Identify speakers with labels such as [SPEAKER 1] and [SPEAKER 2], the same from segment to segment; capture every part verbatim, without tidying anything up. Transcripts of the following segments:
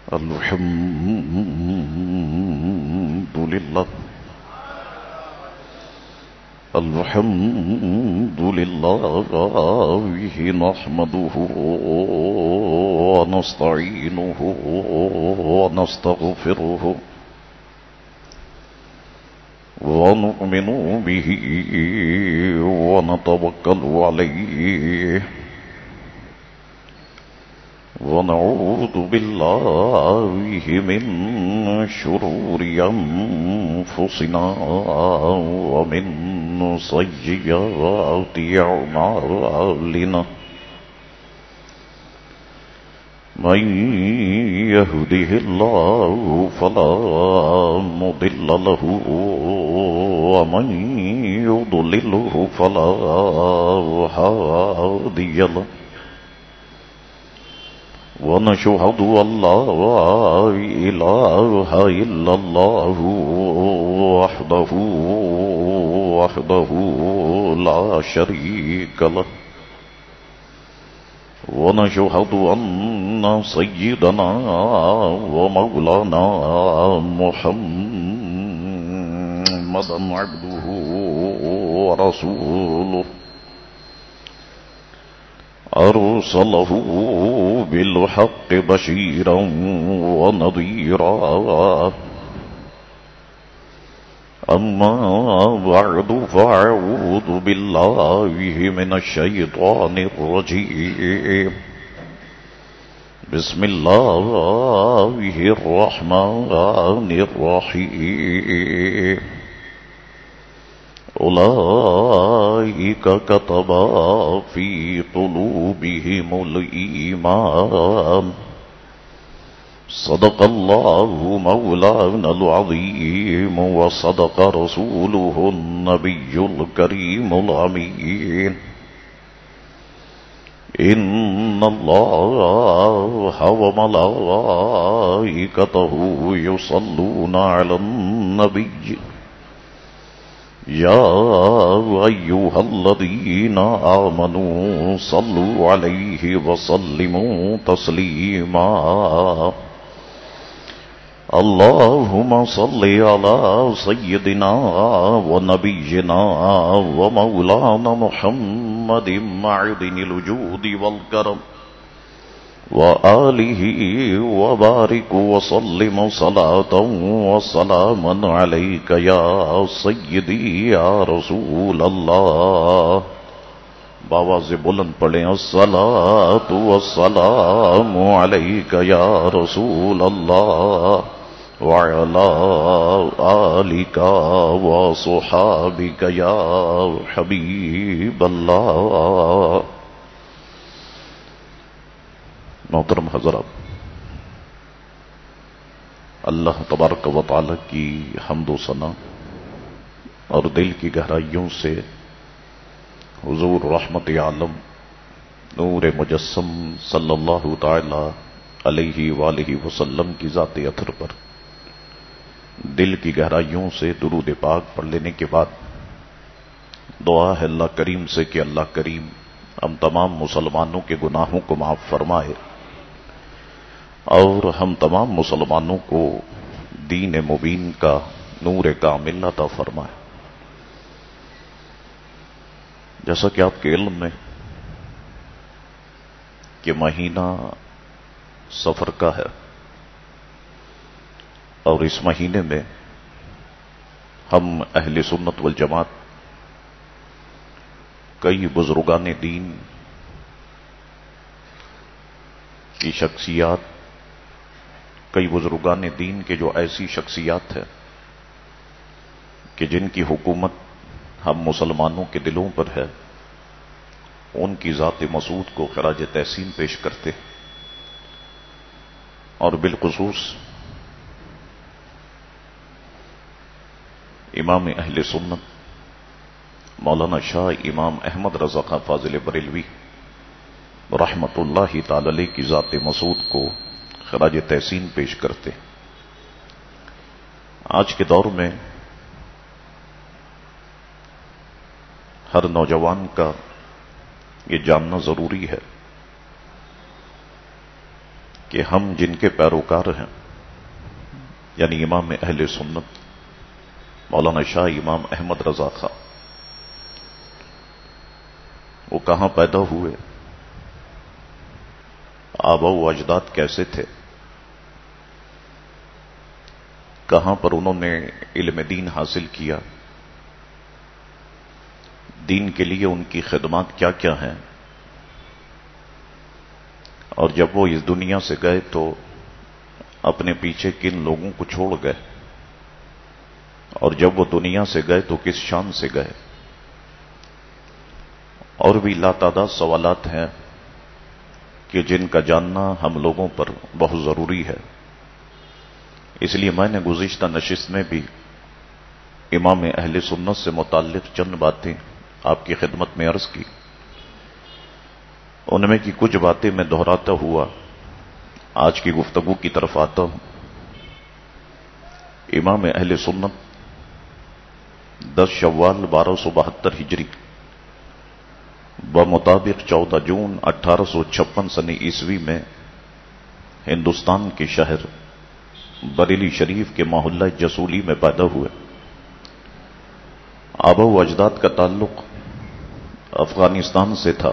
[SPEAKER 1] الحمد لله الحمد لله نحمده ونستعينه ونستغفره ونؤمن به ونتوكل عليه ونعوذ بالله من شرور أنفسنا ومن سيئات أعمالنا من يهده الله فلا مضل له ومن يضلله فلا هادي له ونشهد أن لا إله إلا الله وحده وحده لا شريك له ونشهد أن سيدنا ومولانا محمدا عبده ورسوله أرسله بالحق بشيرا ونذيرا أما بعد فأعوذ بالله من الشيطان الرجيم بسم الله الرحمن الرحيم أولئك كتب في قلوبهم الإيمان صدق الله مولانا العظيم وصدق رسوله النبي الكريم الأمين إن الله وملائكته يصلون على النبي يا أيها الذين آمنوا صلوا عليه وسلموا تسليما اللهم صل على سيدنا ونبينا ومولانا محمد معدن الوجود والكرم وآله وبارك وسلم صلاة وسلاما عليك يا سيدي يا رسول الله باواز بلند پڑھیں الصلاة والسلام عليك يا رسول الله وعلى آلك وصحابك يا حبيب الله. محترم حضرات، اللہ تبارک و تعالی کی حمد و ثنا اور دل کی گہرائیوں سے حضور رحمت عالم نور مجسم صلی اللہ تعالی علیہ وآلہ وسلم کی ذات اطہر پر دل کی گہرائیوں سے درود پاک پڑھ لینے کے بعد دعا ہے اللہ کریم سے کہ اللہ کریم ہم تمام مسلمانوں کے گناہوں کو معاف فرمائے اور ہم تمام مسلمانوں کو دین مبین کا نور کامل عطا فرمائے. جیسا کہ آپ کے علم میں کہ مہینہ سفر کا ہے اور اس مہینے میں ہم اہل سنت والجماعت کئی بزرگان دین کی شخصیات کئی بزرگان دین کے جو ایسی شخصیات ہیں کہ جن کی حکومت ہم مسلمانوں کے دلوں پر ہے، ان کی ذات مسعود کو خراج تحسین پیش کرتے اور بالخصوص امام اہل سنت مولانا شاہ امام احمد رضا خان فاضل بریلوی رحمت اللہ تعالی علیہ کی ذات مسعود کو خراج تحسین پیش کرتے. آج کے دور میں ہر نوجوان کا یہ جاننا ضروری ہے کہ ہم جن کے پیروکار ہیں، یعنی امام اہل سنت مولانا شاہ امام احمد رضا خان، وہ کہاں پیدا ہوئے، آبا و اجداد کیسے تھے، کہاں پر انہوں نے علم دین حاصل کیا، دین کے لیے ان کی خدمات کیا کیا ہیں، اور جب وہ اس دنیا سے گئے تو اپنے پیچھے کن لوگوں کو چھوڑ گئے، اور جب وہ دنیا سے گئے تو کس شان سے گئے، اور بھی لاتعداد سوالات ہیں کہ جن کا جاننا ہم لوگوں پر بہت ضروری ہے۔ اس لیے میں نے گزشتہ نشست میں بھی امام اہل سنت سے متعلق چند باتیں آپ کی خدمت میں عرض کی، ان میں کی کچھ باتیں میں دہراتا ہوا آج کی گفتگو کی طرف آتا ہوں۔ امام اہل سنت دس شوال بارہ سو بہتر ہجری بمطابق چودہ جون اٹھارہ سو چھپن سنی عیسوی میں ہندوستان کے شہر بریلی شریف کے محلہ جسولی میں پیدا ہوئے۔ آبا و اجداد کا تعلق افغانستان سے تھا۔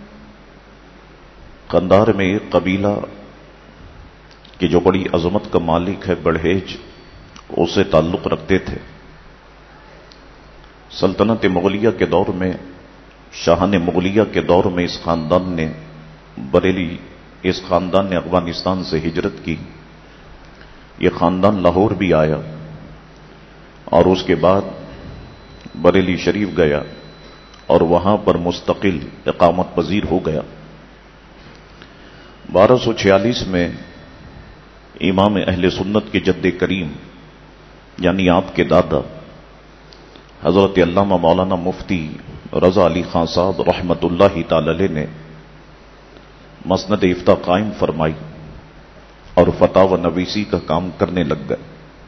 [SPEAKER 1] قندھار میں ایک قبیلہ کی جو بڑی عظمت کا مالک ہے بڑھیج، اسے تعلق رکھتے تھے۔ سلطنت مغلیہ کے دور میں، شاہان مغلیہ کے دور میں اس خاندان نے بریلی اس خاندان نے افغانستان سے ہجرت کی۔ یہ خاندان لاہور بھی آیا اور اس کے بعد بریلی شریف گیا اور وہاں پر مستقل اقامت پذیر ہو گیا۔ بارہ سو چھیالیس میں امام اہل سنت کے جد کریم یعنی آپ کے دادا حضرت علامہ مولانا مفتی رضا علی خان صاحب رحمت اللہ تعالی علیہ نے مسند افتاء قائم فرمائی اور فتاوی نویسی کا کام کرنے لگ گئے۔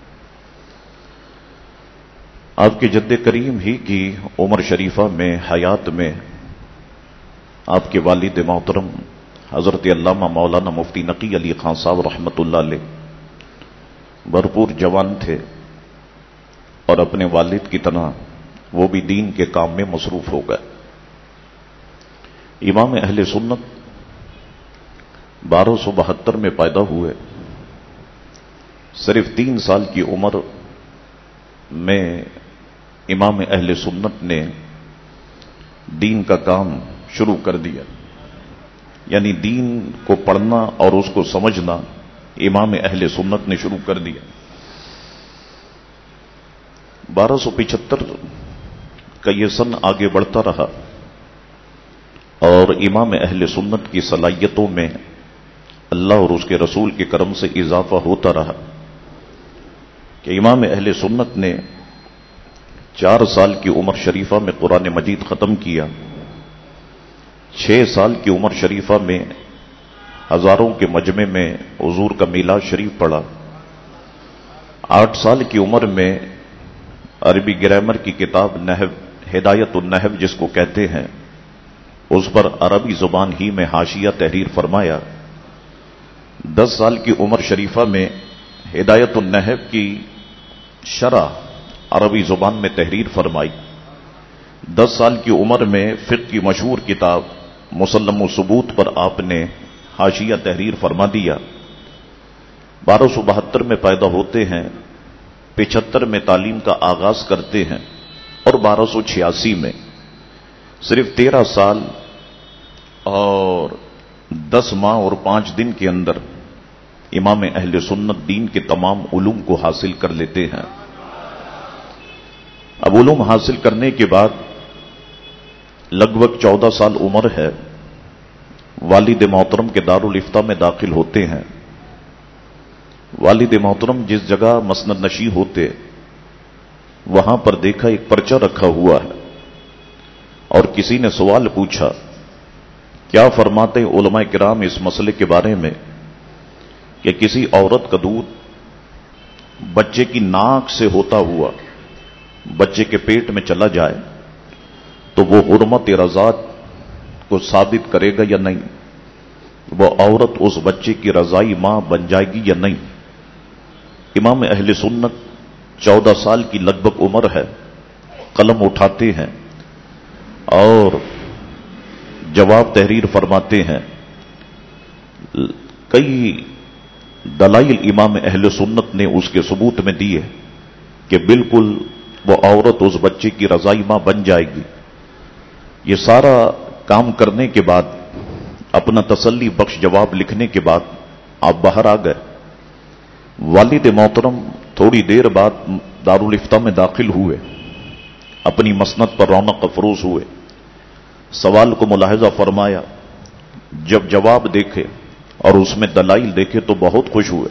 [SPEAKER 1] آپ کے جد کریم ہی کی عمر شریفہ میں، حیات میں، آپ کے والد محترم حضرت علامہ مولانا مفتی نقی علی خان صاحب رحمت اللہ علیہ بھرپور جوان تھے اور اپنے والد کی طرح وہ بھی دین کے کام میں مصروف ہو گئے۔ امام اہل سنت بارہ سو بہتر میں پیدا ہوئے۔ صرف تین سال کی عمر میں امام اہل سنت نے دین کا کام شروع کر دیا، یعنی دین کو پڑھنا اور اس کو سمجھنا امام اہل سنت نے شروع کر دیا۔ بارہ سو پچہتر کا یہ سن آگے بڑھتا رہا اور امام اہل سنت کی صلاحیتوں میں اللہ اور اس کے رسول کے کرم سے اضافہ ہوتا رہا کہ امام اہل سنت نے چار سال کی عمر شریفہ میں قرآن مجید ختم کیا، چھ سال کی عمر شریفہ میں ہزاروں کے مجمع میں حضور کا میلاد شریف پڑھا، آٹھ سال کی عمر میں عربی گرامر کی کتاب نحو ہدایت النحو جس کو کہتے ہیں اس پر عربی زبان ہی میں حاشیہ تحریر فرمایا۔ دس سال کی عمر شریفہ میں ہدایت النحو کی شرح عربی زبان میں تحریر فرمائی۔ دس سال کی عمر میں فقہ کی مشہور کتاب مسلم و ثبوت پر آپ نے حاشیہ تحریر فرما دیا۔ بارہ سو بہتر میں پیدا ہوتے ہیں، پچہتر میں تعلیم کا آغاز کرتے ہیں اور بارہ سو چھیاسی میں صرف تیرہ سال اور دس ماہ اور پانچ دن کے اندر امام اہل سنت دین کے تمام علوم کو حاصل کر لیتے ہیں۔ اب علوم حاصل کرنے کے بعد لگ بھگ چودہ سال عمر ہے، والد محترم کے دارالافتاء میں داخل ہوتے ہیں۔ والد محترم جس جگہ مسند نشین ہوتے وہاں پر دیکھا ایک پرچہ رکھا ہوا ہے اور کسی نے سوال پوچھا، کیا فرماتے ہیں علماء کرام اس مسئلے کے بارے میں کہ کسی عورت کا دودھ بچے کی ناک سے ہوتا ہوا بچے کے پیٹ میں چلا جائے تو وہ حرمت رضاعت کو ثابت کرے گا یا نہیں؟ وہ عورت اس بچے کی رضائی ماں بن جائے گی یا نہیں؟ امام اہل سنت چودہ سال کی لگ بھگ عمر ہے، قلم اٹھاتے ہیں اور جواب تحریر فرماتے ہیں. کئی دلائل امام اہل سنت نے اس کے ثبوت میں دیے کہ بالکل وہ عورت اس بچے کی رضائی ماں بن جائے گی. یہ سارا کام کرنے کے بعد، اپنا تسلی بخش جواب لکھنے کے بعد آپ باہر آ گئے. والد محترم تھوڑی دیر بعد دارالافتاء میں داخل ہوئے، اپنی مسند پر رونق افروز ہوئے، سوال کو ملاحظہ فرمایا. جب جواب دیکھے اور اس میں دلائل دیکھے تو بہت خوش ہوئے.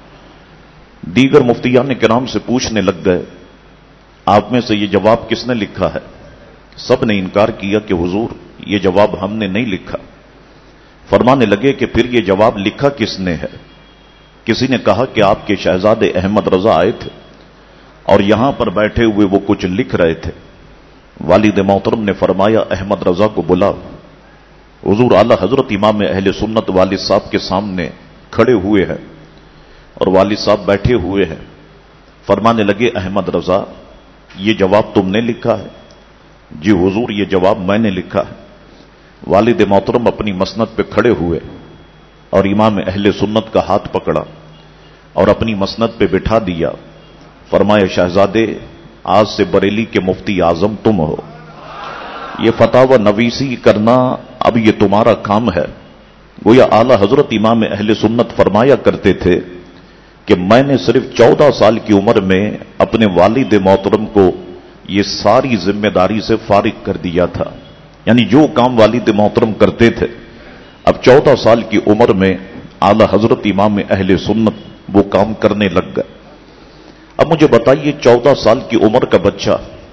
[SPEAKER 1] دیگر مفتیان کرام سے پوچھنے لگ گئے، آپ میں سے یہ جواب کس نے لکھا ہے؟ سب نے انکار کیا کہ حضور یہ جواب ہم نے نہیں لکھا. فرمانے لگے کہ پھر یہ جواب لکھا کس نے ہے؟ کسی نے کہا کہ آپ کے شہزادے احمد رضا آئے تھے اور یہاں پر بیٹھے ہوئے وہ کچھ لکھ رہے تھے. والد محترم نے فرمایا احمد رضا کو بلا. حضور اعلی حضرت امام اہل سنت والد صاحب کے سامنے کھڑے ہوئے ہیں اور والد صاحب بیٹھے ہوئے ہیں. فرمانے لگے احمد رضا یہ جواب تم نے لکھا ہے؟ جی حضور یہ جواب میں نے لکھا ہے. والد محترم اپنی مسند پہ کھڑے ہوئے اور امام اہل سنت کا ہاتھ پکڑا اور اپنی مسند پہ بٹھا دیا. فرمایا شہزادے آج سے بریلی کے مفتی اعظم تم ہو. یہ فتاوی نویسی کرنا اب یہ تمہارا کام ہے. گویا اعلی حضرت امام اہل سنت فرمایا کرتے تھے کہ میں نے صرف چودہ سال کی عمر میں اپنے والد محترم کو یہ ساری ذمہ داری سے فارغ کر دیا تھا. یعنی جو کام والد محترم کرتے تھے اب چودہ سال کی عمر میں اعلی حضرت امام اہل سنت وہ کام کرنے لگ گئے. اب مجھے بتائیے چودہ سال کی عمر کا بچہ،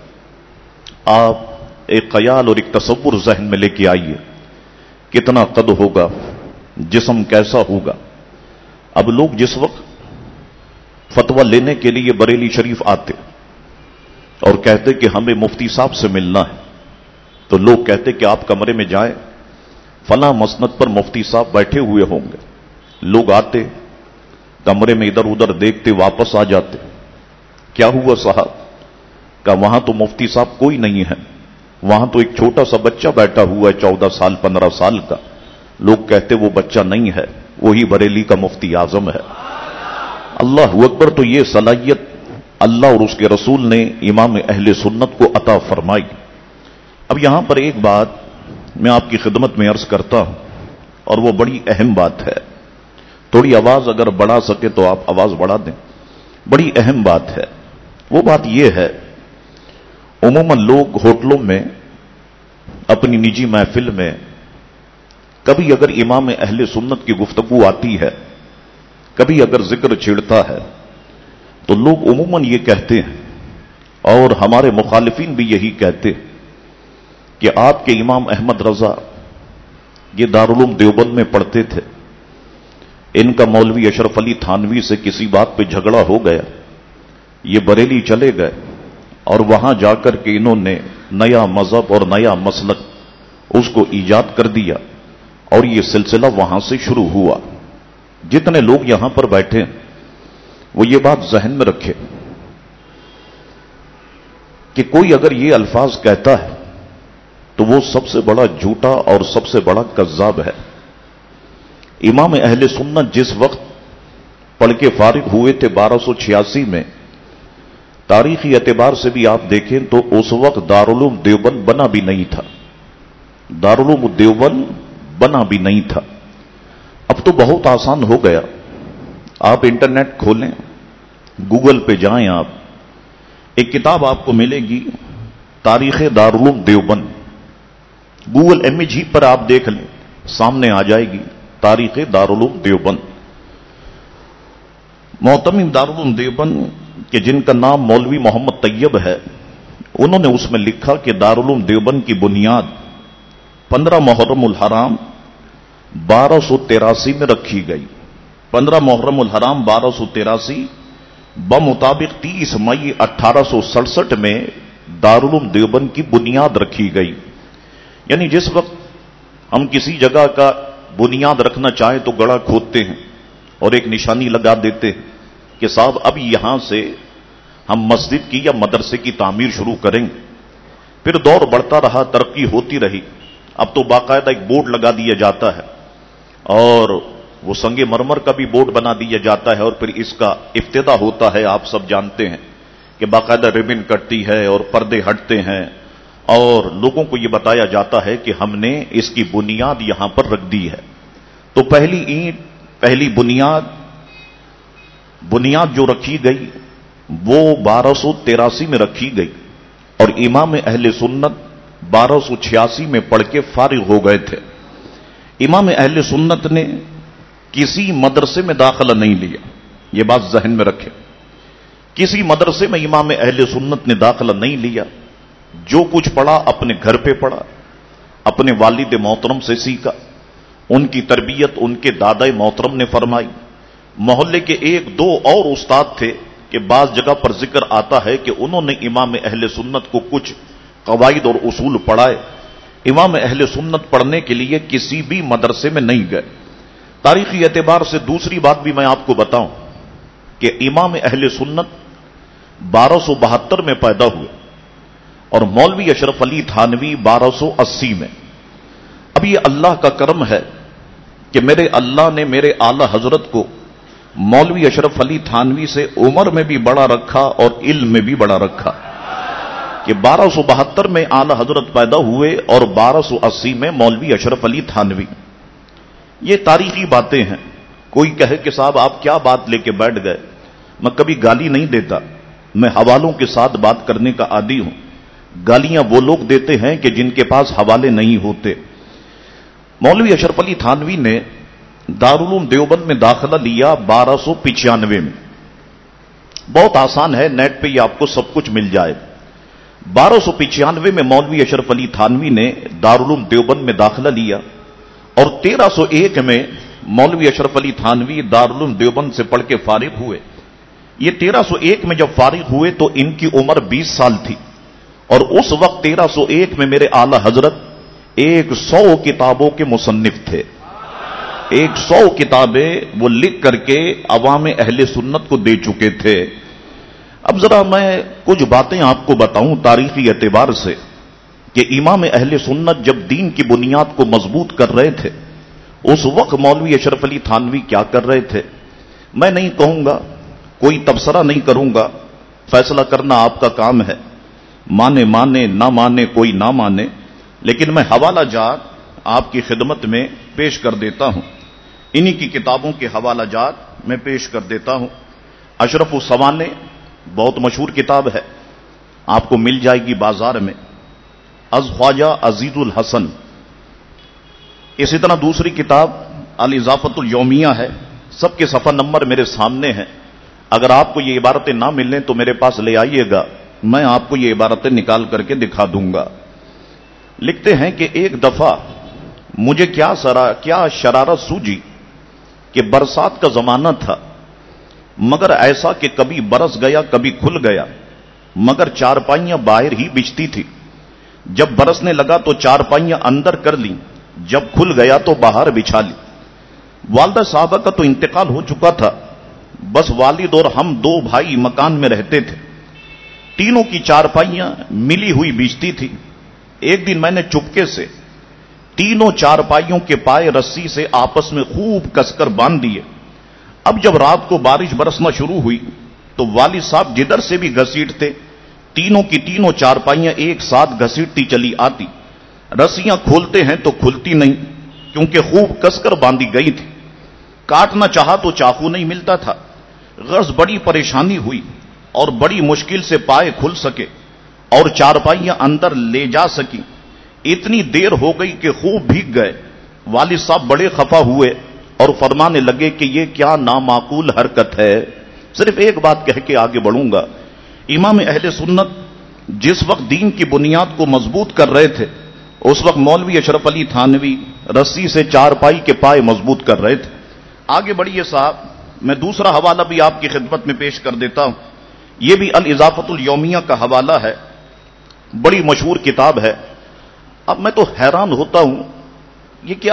[SPEAKER 1] آپ ایک خیال اور ایک تصور ذہن میں لے کے آئیے، کتنا قد ہوگا، جسم کیسا ہوگا. اب لوگ جس وقت فتویٰ لینے کے لیے بریلی شریف آتے اور کہتے کہ ہمیں مفتی صاحب سے ملنا ہے، تو لوگ کہتے کہ آپ کمرے میں جائیں، فلاں مسند پر مفتی صاحب بیٹھے ہوئے ہوں گے. لوگ آتے، کمرے میں ادھر ادھر دیکھتے، واپس آ جاتے. کیا ہوا صاحب؟ کہ وہاں تو مفتی صاحب کوئی نہیں ہے، وہاں تو ایک چھوٹا سا بچہ بیٹھا ہوا ہے چودہ سال پندرہ سال کا. لوگ کہتے وہ بچہ نہیں ہے، وہی بریلی کا مفتی اعظم ہے. اللہ اکبر. تو یہ صلاحیت اللہ اور اس کے رسول نے امام اہل سنت کو عطا فرمائی. اب یہاں پر ایک بات میں آپ کی خدمت میں عرض کرتا ہوں اور وہ بڑی اہم بات ہے. تھوڑی آواز اگر بڑھا سکے تو آپ آواز بڑھا دیں. بڑی اہم بات ہے. وہ بات یہ ہے، عموماً لوگ ہوٹلوں میں اپنی نجی محفل میں کبھی اگر امام اہل سنت کی گفتگو آتی ہے، کبھی اگر ذکر چھڑتا ہے تو لوگ عموماً یہ کہتے ہیں اور ہمارے مخالفین بھی یہی کہتے کہ آپ کے امام احمد رضا یہ دارالعلوم دیوبند میں پڑھتے تھے، ان کا مولوی اشرف علی تھانوی سے کسی بات پہ جھگڑا ہو گیا، یہ بریلی چلے گئے اور وہاں جا کر کے انہوں نے نیا مذہب اور نیا مسلک اس کو ایجاد کر دیا اور یہ سلسلہ وہاں سے شروع ہوا. جتنے لوگ یہاں پر بیٹھے وہ یہ بات ذہن میں رکھے کہ کوئی اگر یہ الفاظ کہتا ہے تو وہ سب سے بڑا جھوٹا اور سب سے بڑا کذاب ہے. امام اہل سنت جس وقت پڑھ کے فارغ ہوئے تھے بارہ سو چھیاسی میں، تاریخی اعتبار سے بھی آپ دیکھیں تو اس وقت دارالعلوم دیوبند بنا بھی نہیں تھا. دارالعلوم دیوبند بنا بھی نہیں تھا. اب تو بہت آسان ہو گیا. آپ انٹرنیٹ کھولیں، گوگل پہ جائیں، آپ ایک کتاب آپ کو ملے گی تاریخ دارالعلوم دیوبند. گوگل امیج ہی پر آپ دیکھ لیں، سامنے آ جائے گی تاریخ دارالعلوم دیوبند. معتمم دارالعلوم دیوبند کہ جن کا نام مولوی محمد طیب ہے، انہوں نے اس میں لکھا کہ دارالعلوم دیوبند کی بنیاد پندرہ محرم الحرام بارہ سو تراسی میں رکھی گئی. پندرہ محرم الحرام بارہ سو تراسی بمطابق تیس مئی اٹھارہ سو سڑسٹھ میں دارالعلوم دیوبند کی بنیاد رکھی گئی. یعنی جس وقت ہم کسی جگہ کا بنیاد رکھنا چاہیں تو گڑھا کھودتے ہیں اور ایک نشانی لگا دیتے ہیں کہ صاحب اب یہاں سے ہم مسجد کی یا مدرسے کی تعمیر شروع کریں گے. پھر دور بڑھتا رہا، ترقی ہوتی رہی. اب تو باقاعدہ ایک بورڈ لگا دیا جاتا ہے اور وہ سنگ مرمر کا بھی بورڈ بنا دیا جاتا ہے اور پھر اس کا افتتاح ہوتا ہے. آپ سب جانتے ہیں کہ باقاعدہ ریبن کٹتی ہے اور پردے ہٹتے ہیں اور لوگوں کو یہ بتایا جاتا ہے کہ ہم نے اس کی بنیاد یہاں پر رکھ دی ہے. تو پہلی اینٹ، پہلی بنیاد بنیاد جو رکھی گئی وہ بارہ سو تراسی میں رکھی گئی اور امام اہل سنت بارہ سو چھیاسی میں پڑھ کے فارغ ہو گئے تھے. امام اہل سنت نے کسی مدرسے میں داخلہ نہیں لیا، یہ بات ذہن میں رکھیں. کسی مدرسے میں امام اہل سنت نے داخلہ نہیں لیا. جو کچھ پڑھا اپنے گھر پہ پڑھا، اپنے والد محترم سے سیکھا. ان کی تربیت ان کے دادا محترم نے فرمائی. محلے کے ایک دو اور استاد تھے کہ بعض جگہ پر ذکر آتا ہے کہ انہوں نے امام اہل سنت کو کچھ قواعد اور اصول پڑھائے. امام اہل سنت پڑھنے کے لیے کسی بھی مدرسے میں نہیں گئے. تاریخی اعتبار سے دوسری بات بھی میں آپ کو بتاؤں کہ امام اہل سنت بارہ سو بہتر میں پیدا ہوئے اور مولوی اشرف علی تھانوی بارہ سو اسی میں. اب یہ اللہ کا کرم ہے کہ میرے اللہ نے میرے اعلی حضرت کو مولوی اشرف علی تھانوی سے عمر میں بھی بڑا رکھا اور علم میں بھی بڑا رکھا کہ بارہ سو بہتر میں اعلی حضرت پیدا ہوئے اور بارہ سو اسی میں مولوی اشرف علی تھانوی. یہ تاریخی باتیں ہیں. کوئی کہے کہ صاحب آپ کیا بات لے کے بیٹھ گئے، میں کبھی گالی نہیں دیتا، میں حوالوں کے ساتھ بات کرنے کا عادی ہوں. گالیاں وہ لوگ دیتے ہیں کہ جن کے پاس حوالے نہیں ہوتے. مولوی اشرف علی تھانوی نے دارالعلوم دیوبند میں داخلہ لیا بارہ سو پچانوے میں. بہت آسان ہے، نیٹ پہ یہ آپ کو سب کچھ مل جائے. بارہ سو پچانوے میں مولوی اشرف علی تھانوی نے دارالعلوم دیوبند میں داخلہ لیا اور تیرہ سو ایک میں مولوی اشرف علی تھانوی دارالعلوم دیوبند سے پڑھ کے فارغ ہوئے. یہ تیرہ سو ایک میں جب فارغ ہوئے تو ان کی عمر بیس سال تھی اور اس وقت تیرہ سو ایک میں میرے اعلی حضرت ایک سو کتابوں کے مصنف تھے. ایک سو کتابیں وہ لکھ کر کے عوام اہل سنت کو دے چکے تھے. اب ذرا میں کچھ باتیں آپ کو بتاؤں تاریخی اعتبار سے کہ امام اہل سنت جب دین کی بنیاد کو مضبوط کر رہے تھے اس وقت مولوی اشرف علی تھانوی کیا کر رہے تھے. میں نہیں کہوں گا، کوئی تبصرہ نہیں کروں گا، فیصلہ کرنا آپ کا کام ہے. مانے مانے نہ مانے کوئی نہ مانے، لیکن میں حوالہ جات آپ کی خدمت میں پیش کر دیتا ہوں. انہی کی کتابوں کے حوالہ جات میں پیش کر دیتا ہوں. اشرف السوانے بہت مشہور کتاب ہے، آپ کو مل جائے گی بازار میں. از خواجہ عزیز الحسن. اسی طرح دوسری کتاب الاضافۃ الیومیہ ہے. سب کے صفحہ نمبر میرے سامنے ہیں. اگر آپ کو یہ عبارتیں نہ ملیں تو میرے پاس لے آئیے گا، میں آپ کو یہ عبارتیں نکال کر کے دکھا دوں گا. لکھتے ہیں کہ ایک دفعہ مجھے کیا سرا کیا شرارت سوجی کہ برسات کا زمانہ تھا، مگر ایسا کہ کبھی برس گیا کبھی کھل گیا، مگر چارپائیاں باہر ہی بچتی تھی. جب برسنے لگا تو چارپائیاں اندر کر لیں، جب کھل گیا تو باہر بچھا لی. والدہ صاحبہ کا تو انتقال ہو چکا تھا، بس والد اور ہم دو بھائی مکان میں رہتے تھے. تینوں کی چارپائیاں ملی ہوئی بچتی تھی. ایک دن میں نے چپکے سے تینوں چارپائیوں کے پائے رسی سے آپس میں خوب کس کر باندھ دیے. اب جب رات کو بارش برسنا شروع ہوئی تو والد صاحب جدھر سے بھی گھسیٹتے تینوں کی تینوں چارپائیاں ایک ساتھ گھسیٹتی چلی آتی. رسیاں کھولتے ہیں تو کھلتی نہیں کیونکہ خوب کس کر باندھی گئی تھی. کاٹنا چاہا تو چاقو نہیں ملتا تھا. غرض بڑی پریشانی ہوئی اور بڑی مشکل سے پائے کھل سکے اور چارپائیاں اندر لے جا سکی. اتنی دیر ہو گئی کہ خوب بھیگ گئے. والد صاحب بڑے خفا ہوئے اور فرمانے لگے کہ یہ کیا نامعقول حرکت ہے. صرف ایک بات کہہ کے آگے بڑھوں گا. امام اہل سنت جس وقت دین کی بنیاد کو مضبوط کر رہے تھے اس وقت مولوی اشرف علی تھانوی رسی سے چارپائی کے پائے مضبوط کر رہے تھے. آگے بڑھیے صاحب، میں دوسرا حوالہ بھی آپ کی خدمت میں پیش کر دیتا ہوں. یہ بھی الاضافۃ الیومیہ کا حوالہ ہے، بڑی مشہور کتاب ہے. اب میں تو حیران ہوتا ہوں یہ کہ آپ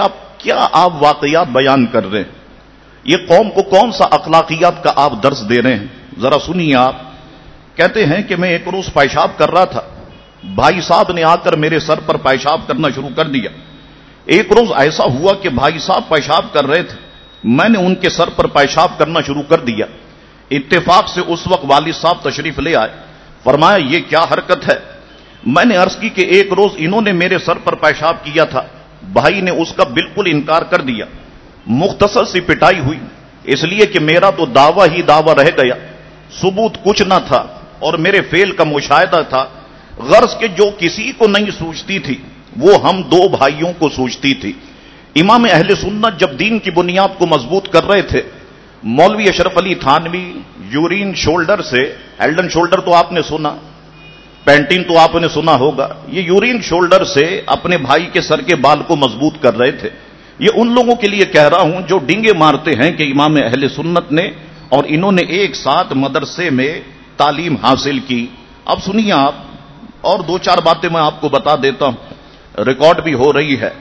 [SPEAKER 2] کیا آپ واقعات بیان کر رہے ہیں؟ یہ قوم کو کون سا اخلاقیات کا آپ درس دے رہے ہیں؟ ذرا سنیے آپ. کہتے ہیں کہ میں ایک روز پیشاب کر رہا تھا، بھائی صاحب نے آ کر میرے سر پر پیشاب کرنا شروع کر دیا. ایک روز ایسا ہوا کہ بھائی صاحب پیشاب کر رہے تھے، میں نے ان کے سر پر پیشاب کرنا شروع کر دیا. اتفاق سے اس وقت والد صاحب تشریف لے آئے. فرمایا یہ کیا حرکت ہے؟ میں نے عرض کی کہ ایک روز انہوں نے میرے سر پر پیشاب کیا تھا، بھائی نے اس کا بالکل انکار کر دیا. مختصر سی پٹائی ہوئی، اس لیے کہ میرا تو دعویٰ ہی دعویٰ رہ گیا، ثبوت کچھ نہ تھا اور میرے فعل کا مشاہدہ تھا. غرض کہ جو کسی کو نہیں سوچتی تھی وہ ہم دو بھائیوں کو سوچتی تھی. امام اہل سنت جب دین کی بنیاد کو مضبوط کر رہے تھے، مولوی اشرف علی تھانوی یورین شولڈر سے، ایلڈن شولڈر تو آپ نے سنا، پینٹین تو آپ نے سنا ہوگا، یہ یورین شولڈر سے اپنے بھائی کے سر کے بال کو مضبوط کر رہے تھے. یہ ان لوگوں کے لیے کہہ رہا ہوں جو ڈنگے مارتے ہیں کہ امام اہل سنت نے اور انہوں نے ایک ساتھ مدرسے میں تعلیم حاصل کی. اب سنیے آپ، اور دو چار باتیں میں آپ کو بتا دیتا ہوں، ریکارڈ بھی ہو رہی ہے.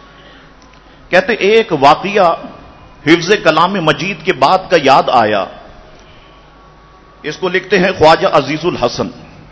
[SPEAKER 2] کہتے ایک واقعہ حفظ کلام مجید کے بعد کا یاد آیا. اس کو لکھتے ہیں خواجہ عزیز الحسن.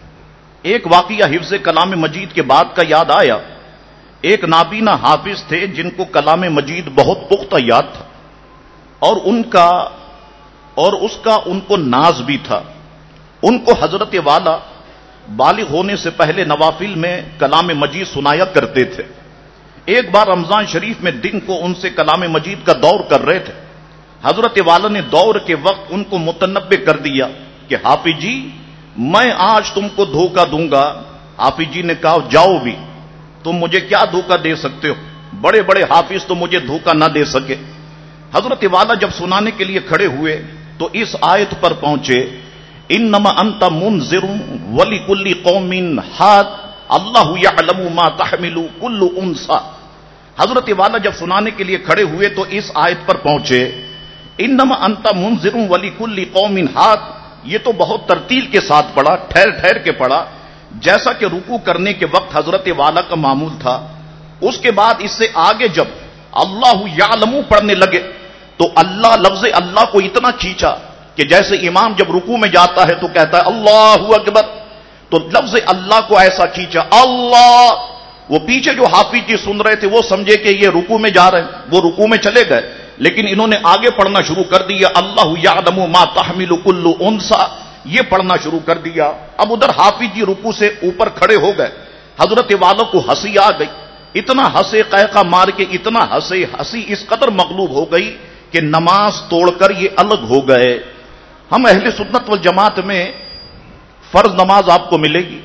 [SPEAKER 2] ایک واقعہ حفظ کلام مجید کے بعد کا یاد آیا. ایک نابینا حافظ تھے جن کو کلام مجید بہت پختہ یاد تھا، اور ان کا اور اس کا ان کو ناز بھی تھا. ان کو حضرت والا بالغ ہونے سے پہلے نوافل میں کلام مجید سنایا کرتے تھے. ایک بار رمضان شریف میں دن کو ان سے کلام مجید کا دور کر رہے تھے. حضرت والا نے دور کے وقت ان کو متنبہ کر دیا کہ حافظ جی میں آج تم کو دھوکہ دوں گا. حافظ جی نے کہا جاؤ بھی، تم مجھے کیا دھوکہ دے سکتے ہو؟ بڑے بڑے حافظ تو مجھے دھوکہ نہ دے سکے. حضرت والا جب سنانے کے لیے کھڑے ہوئے تو اس آیت پر پہنچے، انما انت منذر ولکل قوم حاد اللہ یعلم ما تحمل کل انثى. حضرت والا جب سنانے کے لیے کھڑے ہوئے تو اس آیت پر پہنچے، انما انت منذر ولکل قوم حاد. یہ تو بہت ترتیل کے ساتھ پڑھا، ٹھہر ٹھہر کے پڑھا، جیسا کہ رکوع کرنے کے وقت حضرت والا کا معمول تھا. اس کے بعد اس سے آگے جب اللہ یعلم پڑھنے لگے تو اللہ لفظ اللہ کو اتنا کھینچا کہ جیسے امام جب رکوع میں جاتا ہے تو کہتا ہے اللہ اکبر، تو لفظ اللہ کو ایسا کھینچا اللہ. وہ پیچھے جو حافظ جی سن رہے تھے وہ سمجھے کہ یہ رکوع میں جا رہے ہیں، وہ رکوع میں چلے گئے، لیکن انہوں نے آگے پڑھنا شروع کر دیا اللہ یعلم ما تحمل کل انثى، یہ پڑھنا شروع کر دیا. اب ادھر حافظ جی رکوع سے اوپر کھڑے ہو گئے. حضرت والوں کو ہنسی آ گئی، اتنا ہنسے قہقہ مار کے، اتنا ہنسے، ہنسی اس قدر مغلوب ہو گئی کہ نماز توڑ کر یہ الگ ہو گئے. ہم اہل سنت والجماعت میں فرض نماز آپ کو ملے گی،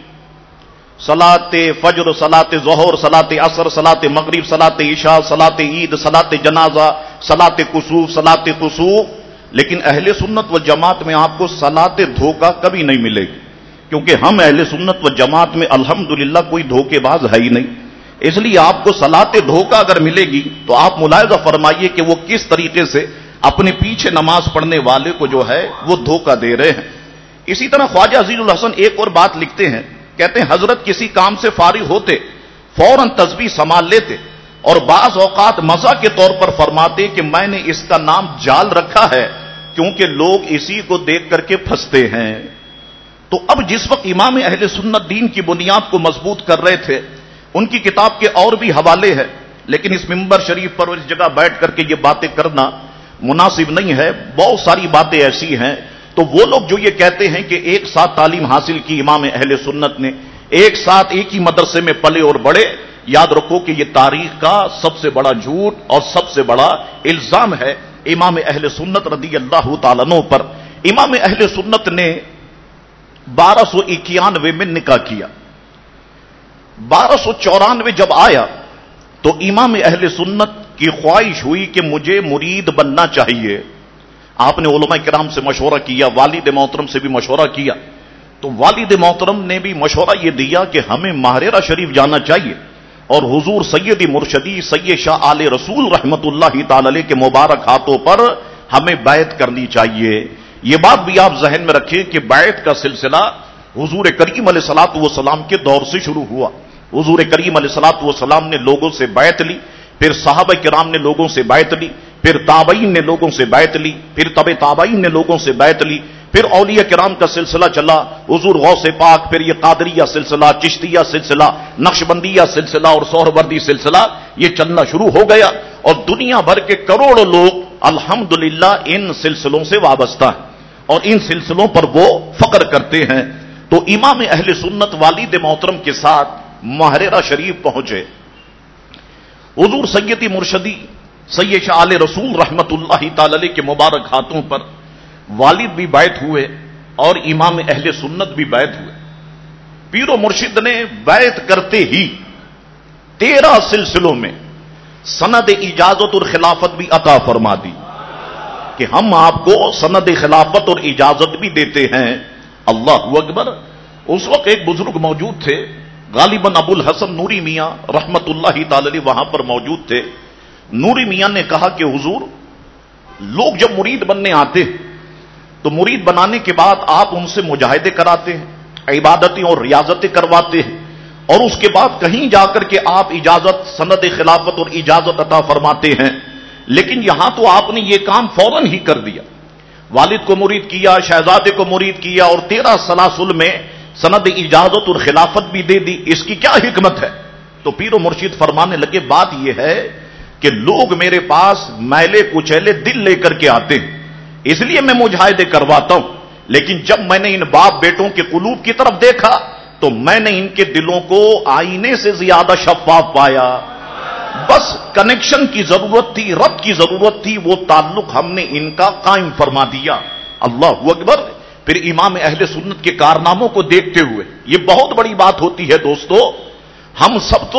[SPEAKER 2] صلاۃ فجر، صلاۃ ظہر، صلاۃ عصر، صلاۃ مغرب، صلاۃ عشاء، صلاۃ عید، صلاۃ جنازہ، صلاۃ کسوف، صلاۃ خسوف. لیکن اہل سنت والجماعت میں آپ کو صلاۃ دھوکہ کبھی نہیں ملے گی، کیونکہ ہم اہل سنت والجماعت میں الحمدللہ کوئی دھوکے باز ہے ہی نہیں. اس لیے آپ کو صلاۃ دھوکہ اگر ملے گی تو آپ ملاحظہ فرمائیے کہ وہ کس طریقے سے اپنے پیچھے نماز پڑھنے والے کو جو ہے وہ دھوکہ دے رہے ہیں. اسی طرح خواجہ عزیز الحسن ایک اور بات لکھتے ہیں، کہتے ہیں حضرت کسی کام سے فارغ ہوتے فوراً تسبیح سنبھال لیتے اور بعض اوقات مزاح کے طور پر فرماتے کہ میں نے اس کا نام جال رکھا ہے کیونکہ لوگ اسی کو دیکھ کر کے پھنستے ہیں. تو اب جس وقت امام اہل سنت دین کی بنیاد کو مضبوط کر رہے تھے، ان کی کتاب کے اور بھی حوالے ہیں، لیکن اس منبر شریف پر اس جگہ بیٹھ کر کے یہ باتیں کرنا مناسب نہیں ہے. بہت ساری باتیں ایسی ہیں. تو وہ لوگ جو یہ کہتے ہیں کہ ایک ساتھ تعلیم حاصل کی امام اہل سنت نے، ایک ساتھ ایک ہی مدرسے میں پلے اور بڑے، یاد رکھو کہ یہ تاریخ کا سب سے بڑا جھوٹ اور سب سے بڑا الزام ہے امام اہل سنت رضی اللہ تعالیٰ عنہ پر. امام اہل سنت نے بارہ سو اکیانوے میں نکاح کیا. بارہ سو چورانوے جب آیا تو امام اہل سنت کی خواہش ہوئی کہ مجھے مرید بننا چاہیے. آپ نے علماء کرام سے مشورہ کیا، والد محترم سے بھی مشورہ کیا، تو والد محترم نے بھی مشورہ یہ دیا کہ ہمیں ماہرہ شریف جانا چاہیے اور حضور سیدی مرشدی سید شاہ آل رسول رحمت اللہ تعالی علیہ کے مبارک ہاتھوں پر ہمیں بیعت کرنی چاہیے. یہ بات بھی آپ ذہن میں رکھیں کہ بیعت کا سلسلہ حضور کریم علیہ الصلوۃ والسلام کے دور سے شروع ہوا. حضور کریم علیہ الصلوۃ والسلام نے لوگوں سے بیعت لی، پھر صحابہ کرام نے لوگوں سے بیعت لی، پھر تابعین نے لوگوں سے بیعت لی، پھر تبع تابعین نے لوگوں سے بیعت لی، پھر اولیاء کرام کا سلسلہ چلا، حضور غوث پاک، پھر یہ قادریہ سلسلہ، چشتیہ سلسلہ، نقشبندیہ سلسلہ اور سہروردی سلسلہ، یہ چلنا شروع ہو گیا، اور دنیا بھر کے کروڑوں لوگ الحمدللہ ان سلسلوں سے وابستہ ہیں اور ان سلسلوں پر وہ فخر کرتے ہیں۔ تو امام اہل سنت والد محترم کے ساتھ محررہ شریف پہنچے، حضور سیدی مرشدی سید شاہ آل رسول رحمت اللہ تعالی علیہ کے مبارک ہاتھوں پر والد بھی بیعت ہوئے اور امام اہل سنت بھی بیعت ہوئے۔ پیر و مرشد نے بیعت کرتے ہی تیرہ سلسلوں میں سند اجازت اور خلافت بھی عطا فرما دی کہ ہم آپ کو سند خلافت اور اجازت بھی دیتے ہیں۔ اللہ اکبر۔ اس وقت ایک بزرگ موجود تھے، غالباً ابو الحسن نوری میاں رحمت اللہ تعالی علیہ وہاں پر موجود تھے۔ نوری میاں نے کہا کہ حضور، لوگ جب مرید بننے آتے ہیں تو مرید بنانے کے بعد آپ ان سے مجاہدے کراتے ہیں، عبادتیں اور ریاضتیں کرواتے ہیں، اور اس کے بعد کہیں جا کر کے آپ اجازت، سند خلافت اور اجازت عطا فرماتے ہیں، لیکن یہاں تو آپ نے یہ کام فوراً ہی کر دیا، والد کو مرید کیا، شہزادے کو مرید کیا، اور تیرہ سلاسل میں سند اجازت اور خلافت بھی دے دی، اس کی کیا حکمت ہے؟ تو پیر و مرشد فرمانے لگے، بات یہ ہے کہ لوگ میرے پاس میلے کچیلے دل لے کر کے آتے ہیں، اس لیے میں مجاہدے کرواتا ہوں، لیکن جب میں نے ان باپ بیٹوں کے قلوب کی طرف دیکھا تو میں نے ان کے دلوں کو آئینے سے زیادہ شفاف پایا، بس کنیکشن کی ضرورت تھی، ربط کی ضرورت تھی، وہ تعلق ہم نے ان کا قائم فرما دیا۔ اللہ اکبر۔ پھر امام اہل سنت کے کارناموں کو دیکھتے ہوئے، یہ بہت بڑی بات ہوتی ہے دوستو، ہم سب تو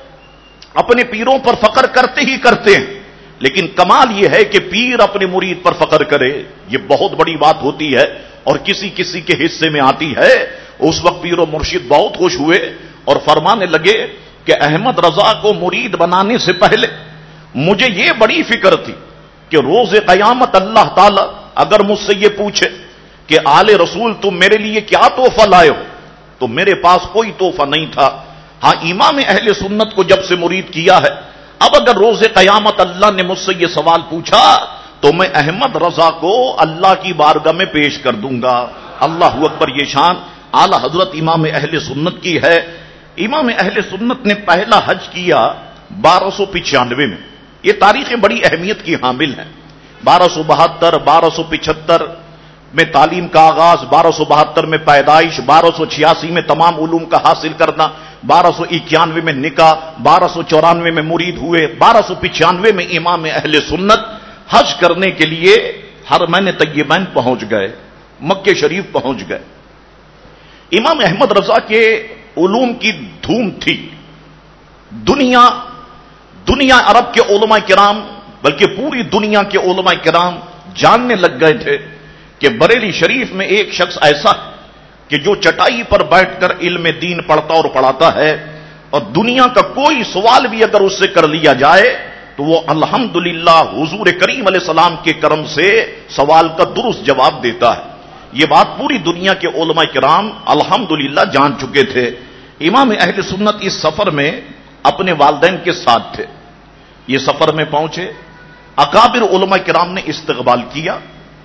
[SPEAKER 2] اپنے پیروں پر فخر کرتے ہی کرتے ہیں، لیکن کمال یہ ہے کہ پیر اپنے مرید پر فخر کرے، یہ بہت بڑی بات ہوتی ہے اور کسی کسی کے حصے میں آتی ہے۔ اس وقت پیر و مرشد بہت خوش ہوئے اور فرمانے لگے کہ احمد رضا کو مرید بنانے سے پہلے مجھے یہ بڑی فکر تھی کہ روز قیامت اللہ تعالی اگر مجھ سے یہ پوچھے کہ آل رسول تم میرے لیے کیا تحفہ لائے ہو، تو میرے پاس کوئی تحفہ نہیں تھا۔ ہاں، امام اہل سنت کو جب سے مرید کیا ہے، اب اگر روز قیامت اللہ نے مجھ سے یہ سوال پوچھا تو میں احمد رضا کو اللہ کی بارگاہ میں پیش کر دوں گا۔ اللہ اکبر۔ یہ شان اعلی حضرت امام اہل سنت کی ہے۔ امام اہل سنت نے پہلا حج کیا بارہ سو پچانوے میں، یہ تاریخیں بڑی اہمیت کی حامل ہیں۔ بارہ سو بہتر، بارہ سو پچہتر میں تعلیم کا آغاز، بارہ سو بہتر میں پیدائش، بارہ سو چھیاسی میں تمام علوم کا حاصل کرنا، بارہ سو اکیانوے میں نکاح، بارہ سو چورانوے میں مرید ہوئے، بارہ سو پچانوے میں امام اہل سنت حج کرنے کے لیے حرمین طیبین پہنچ گئے، مکہ شریف پہنچ گئے۔ امام احمد رضا کے علوم کی دھوم تھی، دنیا دنیا عرب کے علماء کرام بلکہ پوری دنیا کے علماء کرام جاننے لگ گئے تھے کہ بریلی شریف میں ایک شخص ایسا ہے کہ جو چٹائی پر بیٹھ کر علم دین پڑھتا اور پڑھاتا ہے، اور دنیا کا کوئی سوال بھی اگر اس سے کر لیا جائے تو وہ الحمدللہ حضور کریم علیہ السلام کے کرم سے سوال کا درست جواب دیتا ہے۔ یہ بات پوری دنیا کے علماء کرام الحمدللہ جان چکے تھے۔ امام اہل سنت اس سفر میں اپنے والدین کے ساتھ تھے، یہ سفر میں پہنچے، اکابر علماء کرام نے استقبال کیا،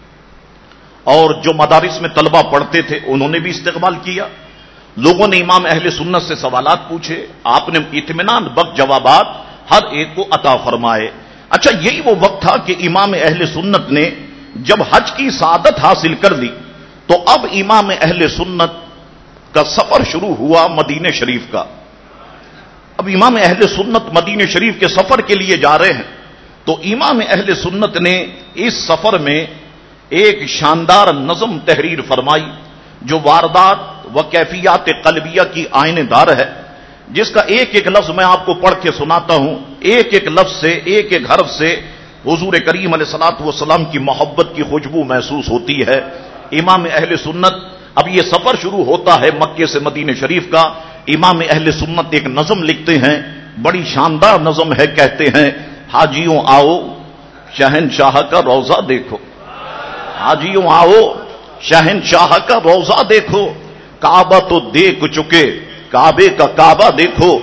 [SPEAKER 2] اور جو مدارس میں طلبہ پڑھتے تھے انہوں نے بھی استقبال کیا۔ لوگوں نے امام اہل سنت سے سوالات پوچھے، آپ نے اطمینان بخش جوابات ہر ایک کو عطا فرمائے۔ اچھا، یہی وہ وقت تھا کہ امام اہل سنت نے جب حج کی سعادت حاصل کر لی تو اب امام اہل سنت کا سفر شروع ہوا مدینہ شریف کا۔ اب امام اہل سنت مدینہ شریف کے سفر کے لیے جا رہے ہیں، تو امام اہل سنت نے اس سفر میں ایک شاندار نظم تحریر فرمائی جو واردات و کیفیات قلبیہ کی آئینے دار ہے، جس کا ایک ایک لفظ میں آپ کو پڑھ کے سناتا ہوں، ایک ایک لفظ سے، ایک ایک حرف سے حضور کریم علیہ الصلوۃ والسلام کی محبت کی خوشبو محسوس ہوتی ہے۔ امام اہل سنت، اب یہ سفر شروع ہوتا ہے مکے سے مدینہ شریف کا، امام اہل سنت ایک نظم لکھتے ہیں، بڑی شاندار نظم ہے، کہتے ہیں: حاجیوں آؤ شہنشاہ کا روضہ دیکھو، حاجیوں آؤ شہنشاہ کا روضہ دیکھو، کعبہ تو دیکھ چکے کعبے کا کعبہ دیکھو،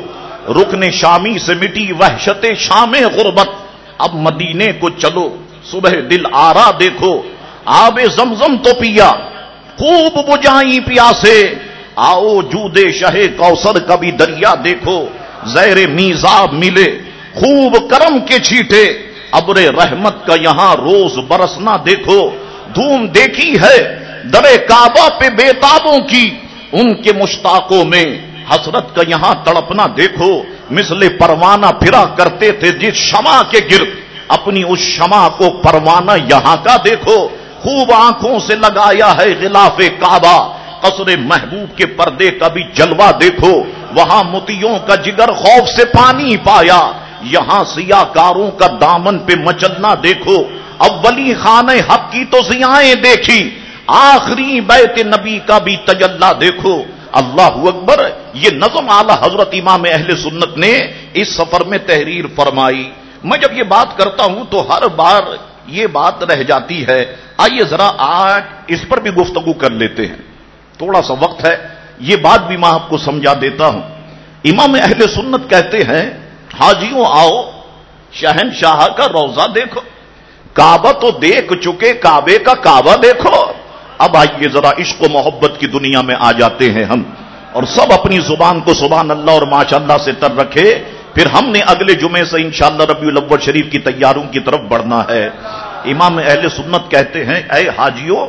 [SPEAKER 2] رکن شامی سے مٹی وحشت شام غربت، اب مدینے کو چلو صبح دل آرا دیکھو، آب زمزم تو پیا خوب بجائیں پیاسے، آؤ جود شہ کوثر کا بھی دریا دیکھو، زیر میزاب ملے خوب کرم کے چھیٹے، ابر رحمت کا یہاں روز برسنا دیکھو، دھوم دیکھی ہے در کعبہ پہ بےتابوں کی، ان کے مشتاقوں میں حسرت کا یہاں تڑپنا دیکھو، مثل پروانہ پھرا کرتے تھے جس شمع کے گرد، اپنی اس شمع کو پروانہ یہاں کا دیکھو، خوب آنکھوں سے لگایا ہے غلاف کعبہ، قصر محبوب کے پردے کا بھی جلوہ دیکھو، وہاں متیوں کا جگر خوف سے پانی پایا، یہاں سیاہ کاروں کا دامن پہ مچلنا دیکھو، اولی خانہ حق کی تو ضیائیں دیکھی، آخری بیت نبی کا بھی تجلی دیکھو۔ اللہ اکبر، یہ نظم اعلی حضرت امام اہل سنت نے اس سفر میں تحریر فرمائی۔ میں جب یہ بات کرتا ہوں تو ہر بار یہ بات رہ جاتی ہے، آئیے ذرا آج اس پر بھی گفتگو کر لیتے ہیں، تھوڑا سا وقت ہے، یہ بات بھی میں آپ کو سمجھا دیتا ہوں۔ امام اہل سنت کہتے ہیں حاجیوں آؤ شہنشاہ کا روضہ دیکھو، کعبہ تو دیکھ چکے، کعبے کا کعبہ دیکھو، اب آئیے ذرا عشق و محبت کی دنیا میں آ جاتے ہیں ہم، اور سب اپنی زبان کو سبحان اللہ اور ماشاءاللہ سے تر رکھے، پھر ہم نے اگلے جمعے سے انشاءاللہ ربیع الاول شریف کی تیاریوں کی طرف بڑھنا ہے۔ امام اہل سنت کہتے ہیں اے حاجیو،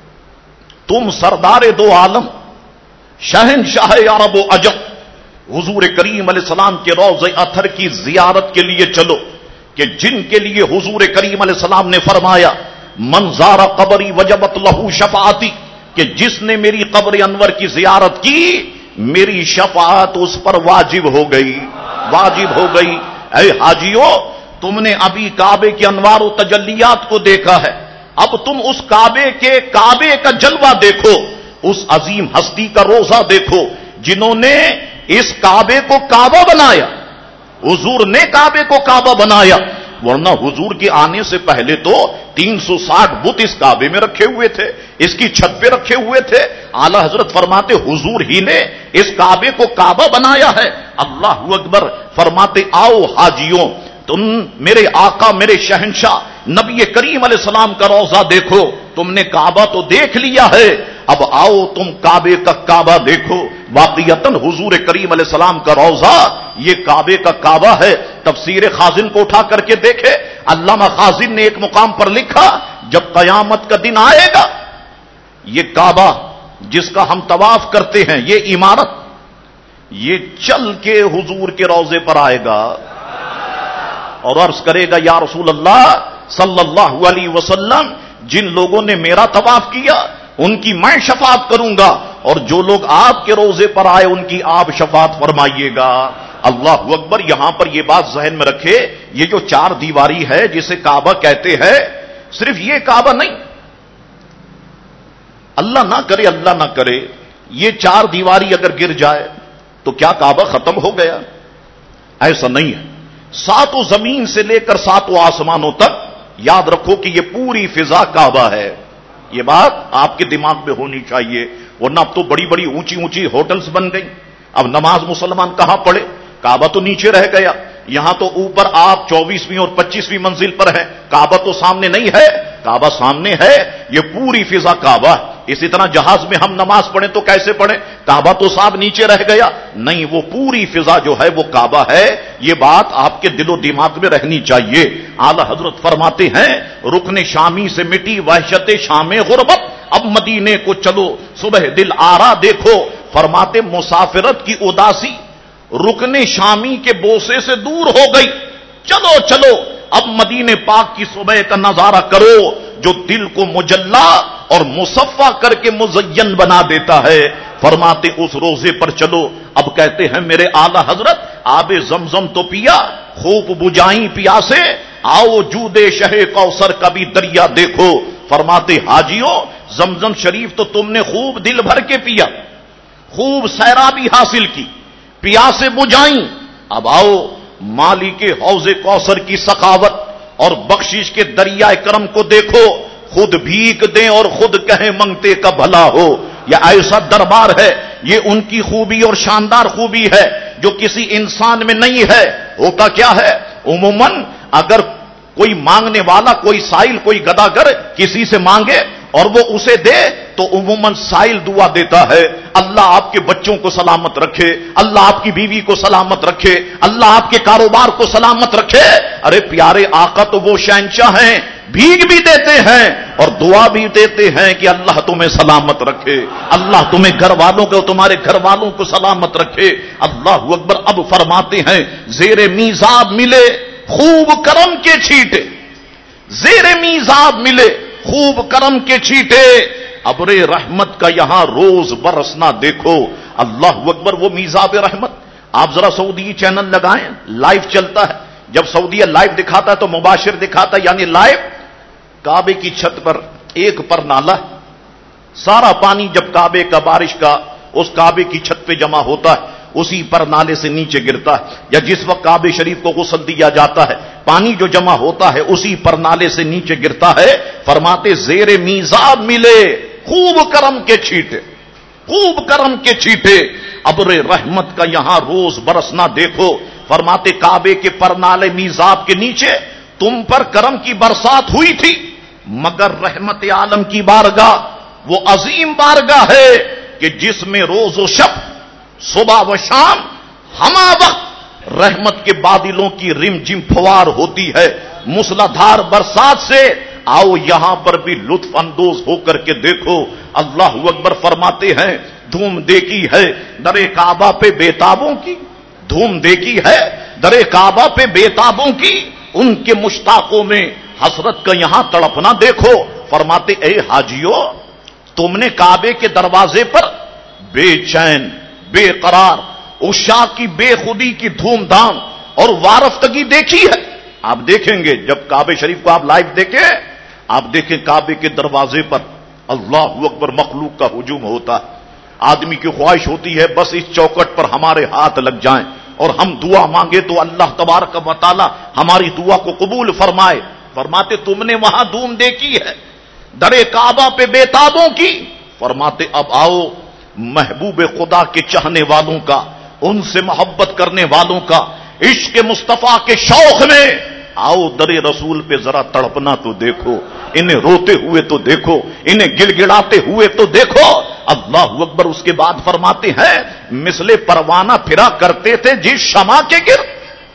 [SPEAKER 2] تم سردار دو عالم شہنشاہ عرب و عجم حضور کریم علیہ السلام کے روضہ اطہر کی زیارت کے لیے چلو، کہ جن کے لیے حضور کریم علیہ السلام نے فرمایا من زار قبری وجبت لہو شفاعتی، کہ جس نے میری قبر انور کی زیارت کی میری شفاعت اس پر واجب ہو گئی، واجب ہو گئی۔ اے حاجیو، تم نے ابھی کعبے کے انوار و تجلیات کو دیکھا ہے، اب تم اس کعبے کے کعبے کا جلوہ دیکھو، اس عظیم ہستی کا روضہ دیکھو جنہوں نے اس کعبے کو کعبہ بنایا، حضور نے کعبے کو کعبہ بنایا، ورنہ حضور کے آنے سے پہلے تو تین سو ساٹھ بت اس کعبے میں رکھے ہوئے تھے، اس کی چھت پہ رکھے ہوئے تھے۔ اعلی حضرت فرماتے حضور ہی نے اس کعبے کو کعبہ بنایا ہے۔ اللہ اکبر، فرماتے آؤ حاجیوں، تم میرے آقا میرے شہنشاہ نبی کریم علیہ السلام کا روضہ دیکھو، تم نے کعبہ تو دیکھ لیا ہے، اب آؤ تم کعبے کا کعبہ دیکھو۔ واقعتاً حضور کریم علیہ السلام کا روضہ یہ کعبے کا کعبہ ہے۔ تفسیر خازن کو اٹھا کر کے دیکھے، علامہ خازن نے ایک مقام پر لکھا جب قیامت کا دن آئے گا یہ کعبہ جس کا ہم طواف کرتے ہیں، یہ عمارت یہ چل کے حضور کے روضے پر آئے گا اور عرض کرے گا یا رسول اللہ صلی اللہ علیہ وسلم، جن لوگوں نے میرا طواف کیا ان کی میں شفاعت کروں گا، اور جو لوگ آپ کے روضے پر آئے ان کی آپ شفاعت فرمائیے گا۔ اللہ اکبر، یہاں پر یہ بات ذہن میں رکھے، یہ جو چار دیواری ہے جسے کعبہ کہتے ہیں، صرف یہ کعبہ نہیں، اللہ نہ کرے اللہ نہ کرے یہ چار دیواری اگر گر جائے تو کیا کعبہ ختم ہو گیا؟ ایسا نہیں ہے، ساتوں زمین سے لے کر ساتوں آسمانوں تک یاد رکھو کہ یہ پوری فضا کعبہ ہے۔ یہ بات آپ کے دماغ میں ہونی چاہیے، ورنہ اب تو بڑی بڑی اونچی اونچی ہوٹلز بن گئی، اب نماز مسلمان کہاں پڑھے؟ کعبہ تو نیچے رہ گیا، یہاں تو اوپر آپ چوبیسویں اور پچیسویں منزل پر ہے، کعبہ تو سامنے نہیں ہے، کعبہ سامنے ہے، یہ پوری فضا کعبہ ہے۔ اسی طرح جہاز میں ہم نماز پڑھیں تو کیسے پڑھیں؟ کعبہ تو صاحب نیچے رہ گیا، نہیں، وہ پوری فضا جو ہے وہ کعبہ ہے۔ یہ بات آپ کے دل و دماغ میں رہنی چاہیے۔ اعلی حضرت فرماتے ہیں رکن شامی سے مٹی وحشت شام غربت، اب مدینے کو چلو صبح دل آرا دیکھو، فرماتے مسافرت کی اداسی رکن شامی کے بوسے سے دور ہو گئی، چلو چلو اب مدینے پاک کی صبح کا نظارہ کرو جو دل کو مجلا اور مصفا کر کے مزین بنا دیتا ہے۔ فرماتے اس روزے پر چلو، اب کہتے ہیں میرے اعلی حضرت آب زمزم تو پیا خوب بجائیں پیاسے، آؤ جودے شہ کوثر کا بھی دریا دیکھو۔ فرماتے حاجیوں زمزم شریف تو تم نے خوب دل بھر کے پیا، خوب سیرابی حاصل کی، پیاسے بجائیں، اب آؤ مالک حوض کوثر کی سخاوت اور بخشش کے دریائے کرم کو دیکھو، خود بھیک دیں اور خود کہیں منگتے کا بھلا ہو۔ یہ ایسا دربار ہے یہ ان کی خوبی اور شاندار خوبی ہے جو کسی انسان میں نہیں ہے. ہوتا کیا ہے، عموماً اگر کوئی مانگنے والا، کوئی سائل، کوئی گداگر کسی سے مانگے اور وہ اسے دے تو عموماً سائل دعا دیتا ہے، اللہ آپ کے بچوں کو سلامت رکھے، اللہ آپ کی بیوی کو سلامت رکھے، اللہ آپ کے کاروبار کو سلامت رکھے. ارے پیارے آقا تو وہ شہنشاہ ہیں، بھیگ بھی دیتے ہیں اور دعا بھی دیتے ہیں کہ اللہ تمہیں سلامت رکھے، اللہ تمہیں گھر والوں کو، تمہارے گھر والوں کو سلامت رکھے. اللہ اکبر. اب فرماتے ہیں زیر میزاب ملے خوب کرم کے چھیٹے، زیر میزاب ملے خوب کرم کے چھیٹے، ابر رحمت کا یہاں روز برسنا دیکھو. اللہ اکبر. وہ میزاب رحمت آپ ذرا سعودی چینل لگائیں، لائیو چلتا ہے. جب سعودیہ لائیو دکھاتا ہے تو مباشر دکھاتا ہے، یعنی لائیو. کعبے کی چھت پر ایک پر نالا ہے، سارا پانی جب کعبے کا بارش کا اس کعبے کی چھت پہ جمع ہوتا ہے اسی پر نالے سے نیچے گرتا ہے، یا جس وقت کعبے شریف کو غسل دیا جاتا ہے پانی جو جمع ہوتا ہے اسی پر نالے سے نیچے گرتا ہے. فرماتے زیر میزاب ملے خوب کرم کے چھیٹے، خوب کرم کے چھیٹے، ابر رحمت کا یہاں روز برسنا دیکھو. فرماتے کعبے کے پر نالے میزاب کے نیچے تم پر کرم کی برسات ہوئی تھی، مگر رحمت عالم کی بارگاہ وہ عظیم بارگاہ ہے کہ جس میں روز و شب، صبح و شام، ہما وقت رحمت کے بادلوں کی رم جم پھوار ہوتی ہے موسلادھار برسات سے. آؤ یہاں پر بھی لطف اندوز ہو کر کے دیکھو. اللہ اکبر. فرماتے ہیں دھوم دیکھی ہے در کعبہ پہ بےتابوں کی، دھوم دیکھی ہے در کعبہ پہ بےتابوں کی، ان کے مشتاقوں میں حسرت کا یہاں تڑپنا دیکھو. فرماتے اے حاجیو، تم نے کعبے کے دروازے پر بے چین، بے قرار، عشاق کی بے خودی کی دھوم دھام اور وارفتگی دیکھی ہے. آپ دیکھیں گے جب کعبے شریف کو آپ لائیو دیکھیں، آپ دیکھیں کعبے کے دروازے پر اللہ اکبر مخلوق کا ہجوم ہوتا ہے. آدمی کی خواہش ہوتی ہے بس اس چوکٹ پر ہمارے ہاتھ لگ جائیں اور ہم دعا مانگے تو اللہ تبارک و تعالی ہماری دعا کو قبول فرمائے. فرماتے تم نے وہاں دھوم دیکھی ہے در کعبہ پہ بےتابوں کی. فرماتے اب آؤ محبوب خدا کے چاہنے والوں کا، ان سے محبت کرنے والوں کا، عشق مصطفیٰ کے شوق میں آؤ در رسول پہ ذرا تڑپنا تو دیکھو، انہیں روتے ہوئے تو دیکھو، انہیں گڑ گڑاتے ہوئے تو دیکھو. اللہ اکبر. اس کے بعد فرماتے ہیں مثل پروانہ پھرا کرتے تھے جس شمع کے گرد،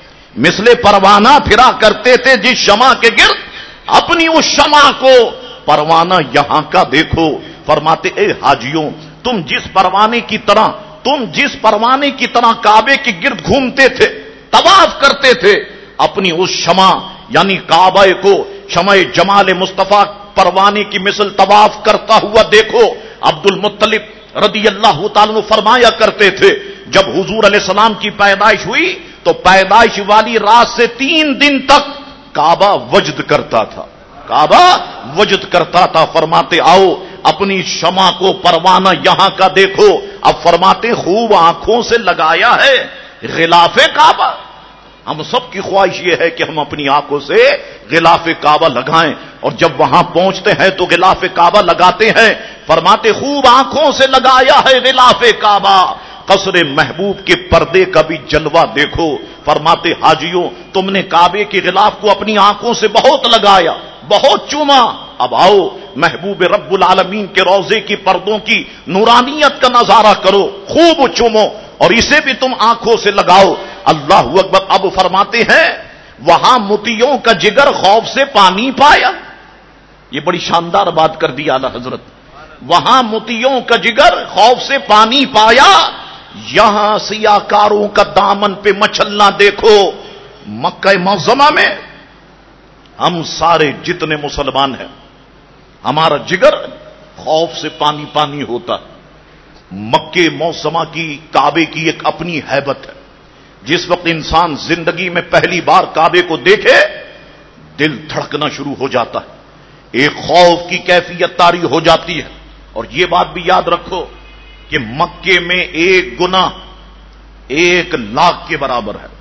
[SPEAKER 2] مثل پروانہ پھرا کرتے تھے جس شمع کے گرد، اپنی اس شمع کو پروانہ یہاں کا دیکھو. فرماتے اے حاجیوں، تم جس پروانے کی طرح تم جس پروانے کی طرح کعبے کے گرد گھومتے تھے، طواف کرتے تھے، اپنی اس شمع یعنی کعبہ کو شمع جمال مصطفیٰ پروانے کی مثل طواف کرتا ہوا دیکھو. عبد المطلب رضی اللہ تعالیٰ عنہ فرمایا کرتے تھے جب حضور علیہ السلام کی پیدائش ہوئی تو پیدائش والی رات سے تین دن تک کعبہ وجد کرتا تھا، کعبہ وجد کرتا تھا. فرماتے آؤ اپنی شمع کو پروانہ یہاں کا دیکھو. اب فرماتے خوب آنکھوں سے لگایا ہے غلاف کعبہ. ہم سب کی خواہش یہ ہے کہ ہم اپنی آنکھوں سے غلاف کعبہ لگائیں اور جب وہاں پہنچتے ہیں تو غلاف کعبہ لگاتے ہیں. فرماتے خوب آنکھوں سے لگایا ہے غلاف کعبہ، قصر محبوب کے پردے کا بھی جلوہ دیکھو. فرماتے حاجیوں تم نے کعبے کے غلاف کو اپنی آنکھوں سے بہت لگایا، بہت چوما. اب آؤ محبوب رب العالمین کے روضے کی پردوں کی نورانیت کا نظارہ کرو، خوب چومو اور اسے بھی تم آنکھوں سے لگاؤ. اللہ اکبر. اب فرماتے ہیں وہاں موتیوں کا جگر خوف سے پانی پایا. یہ بڑی شاندار بات کر دی اعلی حضرت. وہاں موتیوں کا جگر خوف سے پانی پایا، یہاں سیاکاروں کا دامن پہ مچلنا دیکھو. مکہ معظمہ میں ہم سارے جتنے مسلمان ہیں ہمارا جگر خوف سے پانی پانی ہوتا. مکہ معظمہ کی کعبے کی ایک اپنی ہیبت ہے. جس وقت انسان زندگی میں پہلی بار کعبے کو دیکھے دل دھڑکنا شروع ہو جاتا ہے، ایک خوف کی کیفیت طاری ہو جاتی ہے. اور یہ بات بھی یاد رکھو کہ مکے میں ایک گناہ ایک لاکھ کے برابر ہے.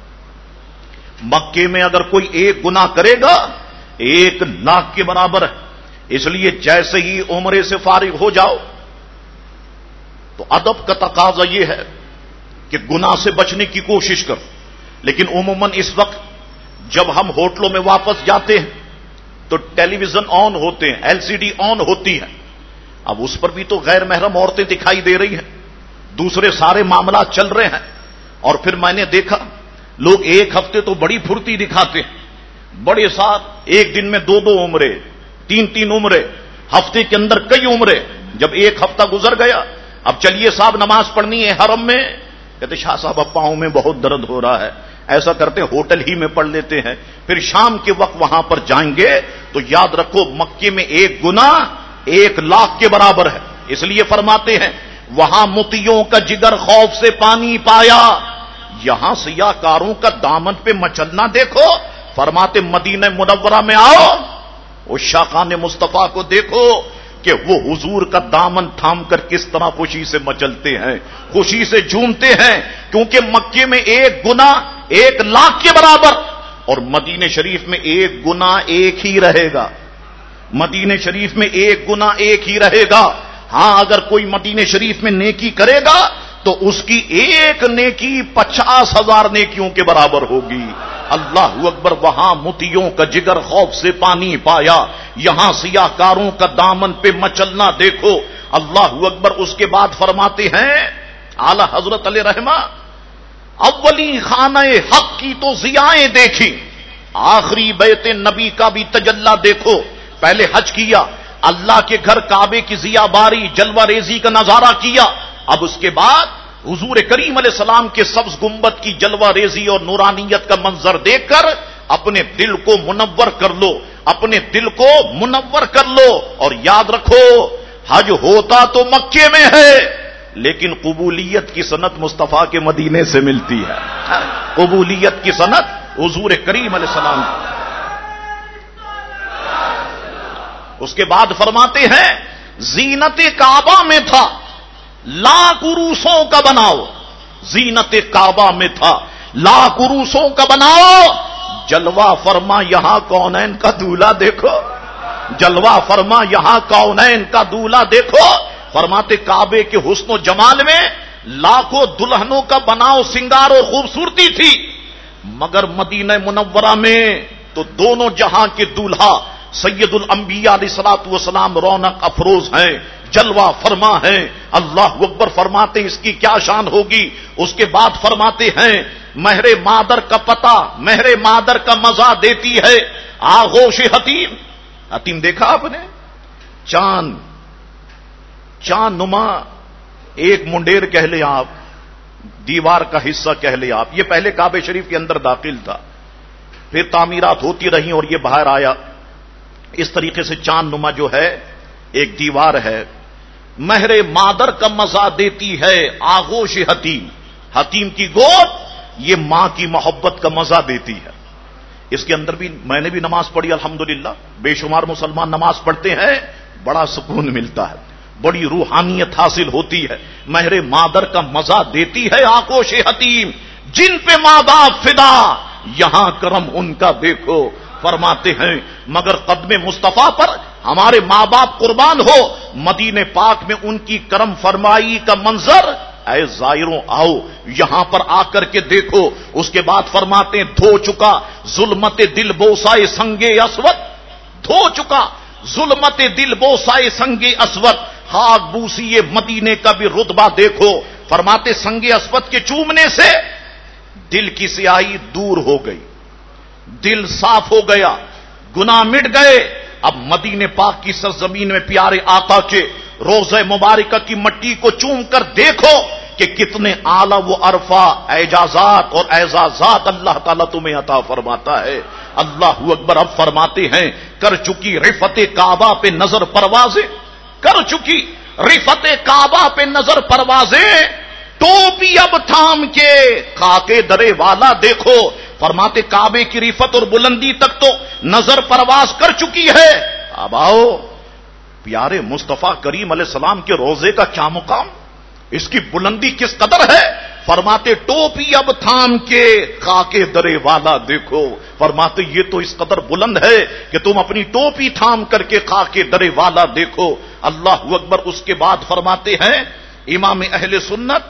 [SPEAKER 2] مکے میں اگر کوئی ایک گناہ کرے گا ایک لاکھ کے برابر ہے. اس لیے جیسے ہی عمرے سے فارغ ہو جاؤ تو ادب کا تقاضا یہ ہے کہ گناہ سے بچنے کی کوشش کر. لیکن عموماً اس وقت جب ہم ہوٹلوں میں واپس جاتے ہیں تو ٹیلی ویژن آن ہوتے ہیں, ایل سی ڈی آن ہوتی ہے. اب اس پر بھی تو غیر محرم عورتیں دکھائی دے رہی ہیں, دوسرے سارے معاملات چل رہے ہیں. اور پھر میں نے دیکھا لوگ ایک ہفتے تو بڑی پھرتی دکھاتے ہیں, بڑے ساتھ ایک دن میں دو دو عمرے, تین تین عمرے, ہفتے کے اندر کئی عمرے. جب ایک ہفتہ گزر گیا, اب چلیے صاحب نماز پڑھنی ہے حرم میں, کہتے شاہ صاحب اب پاؤں میں بہت درد ہو رہا ہے. ایسا کرتے ہوٹل ہی میں پڑھ لیتے ہیں, پھر شام کے وقت وہاں پر جائیں گے تو یاد رکھو مکے میں ایک گنا ایک لاکھ کے برابر ہے. اس لیے فرماتے ہیں وہاں متیوں کا جگر خوف سے پانی پایا, یہاں سیاہ کاروں کا دامن پہ مچلنا دیکھو. فرماتے مدینہ منورہ میں آؤ, اس شاقان مصطفیٰ کو دیکھو کہ وہ حضور کا دامن تھام کر کس طرح خوشی سے مچلتے ہیں, خوشی سے جھومتے ہیں, کیونکہ مکے میں ایک گنا ایک لاکھ کے برابر, اور مدینہ شریف میں ایک گنا ایک ہی رہے گا. مدینہ شریف میں ایک گنا ایک ہی رہے گا. ہاں اگر کوئی مدینہ شریف میں نیکی کرے گا تو اس کی ایک نیکی پچاس ہزار نیکیوں کے برابر ہوگی. اللہ اکبر. وہاں متیوں کا جگر خوف سے پانی پایا, یہاں سیاہ کاروں کا دامن پہ مچلنا دیکھو. اللہ اکبر. اس کے بعد فرماتے ہیں اعلی حضرت علیہ رحمہ, اولی خانہ حق کی تو ضیائیں دیکھی, آخری بیت نبی کا بھی تجلا دیکھو. پہلے حج کیا, اللہ کے گھر کعبے کی ضیا باری جلوہ ریزی کا نظارہ کیا. اب اس کے بعد حضور کریم علیہ السلام کے سبز گنبد کی جلوہ ریزی اور نورانیت کا منظر دیکھ کر اپنے دل کو منور کر لو, اپنے دل کو منور کر لو. اور یاد رکھو حج ہوتا تو مکے میں ہے, لیکن قبولیت کی سند مصطفیٰ کے مدینے سے ملتی ہے. قبولیت کی سند حضور کریم علیہ السلام. اس کے بعد فرماتے ہیں زینت کعبہ میں تھا لاکھ عروسوں کا بناؤ, زینت کعبہ میں تھا لاکھ عروسوں کا بناؤ. جلوہ فرما یہاں کونین کا دولہا دیکھو, جلوہ فرما یہاں کونین کا دولہا دیکھو. فرماتے کعبے کے حسن و جمال میں لاکھوں دلہنوں کا بناؤ سنگار اور خوبصورتی تھی, مگر مدینہ منورہ میں تو دونوں جہاں کے دولہا سید الانبیاء علیہ الصلوۃ والسلام رونق افروز ہیں, جلوہ فرما ہیں. اللہ اکبر. فرماتے اس کی کیا شان ہوگی. اس کے بعد فرماتے ہیں مہر مادر کا پتہ مہر مادر کا مزہ دیتی ہے آغوش حتیم. حتیم دیکھا آپ نے, چاند چاند نما ایک منڈیر کہہ لیں آپ, دیوار کا حصہ کہہ لیں آپ. یہ پہلے کعبہ شریف کے اندر داخل تھا, پھر تعمیرات ہوتی رہیں اور یہ باہر آیا. اس طریقے سے چاند نما جو ہے ایک دیوار ہے. مہر مادر کا مزہ دیتی ہے آغوش حتیم, حتیم کی گود یہ ماں کی محبت کا مزہ دیتی ہے. اس کے اندر بھی میں نے بھی نماز پڑھی الحمدللہ, بے شمار مسلمان نماز پڑھتے ہیں, بڑا سکون ملتا ہے, بڑی روحانیت حاصل ہوتی ہے. مہر مادر کا مزہ دیتی ہے آغوش حتیم, جن پہ ماں باپ فدا یہاں کرم ان کا دیکھو. فرماتے ہیں مگر قدم مصطفیٰ پر ہمارے ماں باپ قربان ہو, مدینے پاک میں ان کی کرم فرمائی کا منظر اے زائروں آؤ یہاں پر آ کر کے دیکھو. اس کے بعد فرماتے ہیں دھو چکا ظلمت دل بوسائے سنگے اسود, دھو چکا ظلمت دل بوسائے سنگے اسود, خاک بوسی مدینے کا بھی رتبہ دیکھو. فرماتے سنگے اسود کے چومنے سے دل کی سیاہی دور ہو گئی, دل صاف ہو گیا, گناہ مٹ گئے. اب مدینے پاک کی سرزمین میں پیارے آقا کے روضہ مبارکہ کی مٹی کو چوم کر دیکھو کہ کتنے اعلیٰ و عرفہ اعجازات اور اعزازات اللہ تعالیٰ تمہیں عطا فرماتا ہے. اللہ اکبر. اب فرماتے ہیں کر چکی رفت کعبہ پہ نظر پروازیں, کر چکی رفت کعبہ پہ نظر پروازیں, ٹوپی اب تھام کے خاکے درے والا دیکھو. فرماتے کعبے کی رفت اور بلندی تک تو نظر پرواز کر چکی ہے. اب آؤ پیارے مصطفیٰ کریم علیہ السلام کے روزے کا کیا مقام, اس کی بلندی کس قدر ہے. فرماتے ٹوپی اب تھام کے خاکے درے والا دیکھو. فرماتے یہ تو اس قدر بلند ہے کہ تم اپنی ٹوپی تھام کر کے خاکے درے والا دیکھو. اللہ اکبر. اس کے بعد فرماتے ہیں امام اہل سنت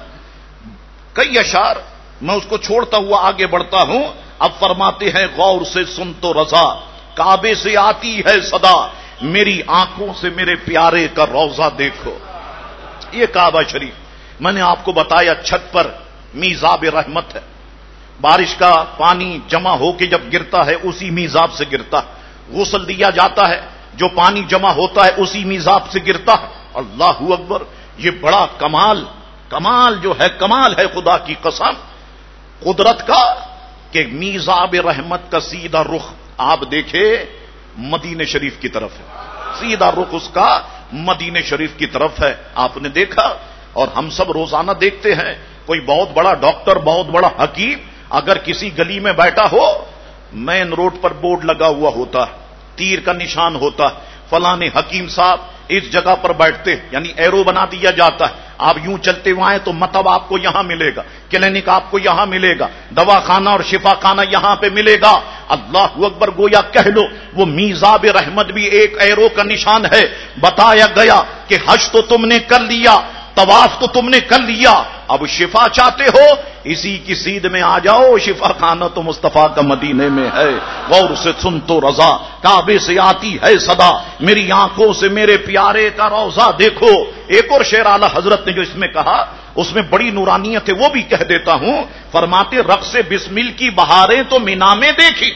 [SPEAKER 2] کئی اشعار، میں اس کو چھوڑتا ہوا آگے بڑھتا ہوں. اب فرماتے ہیں غور سے سن تو رضا، کعبے سے آتی ہے صدا، میری آنکھوں سے میرے پیارے کا روضہ دیکھو. یہ کعبہ شریف میں نے آپ کو بتایا چھت پر میزاب رحمت ہے. بارش کا پانی جمع ہو کے جب گرتا ہے اسی میزاب سے گرتا ہے. غسل دیا جاتا ہے جو پانی جمع ہوتا ہے اسی میزاب سے گرتا ہے. اللہ اکبر، یہ بڑا کمال کمال جو ہے کمال ہے خدا کی قسم قدرت کا کہ میزاب رحمت کا سیدھا رخ آپ دیکھے مدینے شریف کی طرف ہے. سیدھا رخ اس کا مدینے شریف کی طرف ہے. آپ نے دیکھا اور ہم سب روزانہ دیکھتے ہیں. کوئی بہت بڑا ڈاکٹر، بہت بڑا حکیم اگر کسی گلی میں بیٹھا ہو، مین روڈ پر بورڈ لگا ہوا ہوتا ہے، تیر کا نشان ہوتا ہے، فلاں حکیم صاحب اس جگہ پر بیٹھتے، یعنی ایرو بنا دیا جاتا ہے. آپ یوں چلتے ہوئے آئے تو مطب آپ کو یہاں ملے گا، کلینک آپ کو یہاں ملے گا، دوا خانہ اور شفا خانہ یہاں پہ ملے گا. اللہ اکبر، گویا کہہ لو وہ میزاب رحمت بھی ایک ایرو کا نشان ہے. بتایا گیا کہ حج تو تم نے کر لیا، طواف تو تم نے کر لیا، اب شفا چاہتے ہو اسی کی سیدھ میں آ جاؤ. شفا خانہ تو مصطفیٰ کا مدینے میں ہے. غور سے سن تو رضا، کعبے سے آتی ہے صدا، میری آنکھوں سے میرے پیارے کا روضہ دیکھو. ایک اور شعر اعلی حضرت نے جو اس میں کہا اس میں بڑی نورانیت ہے، وہ بھی کہہ دیتا ہوں. فرماتے رقص بسمل کی بہاریں تو مینا میں دیکھی،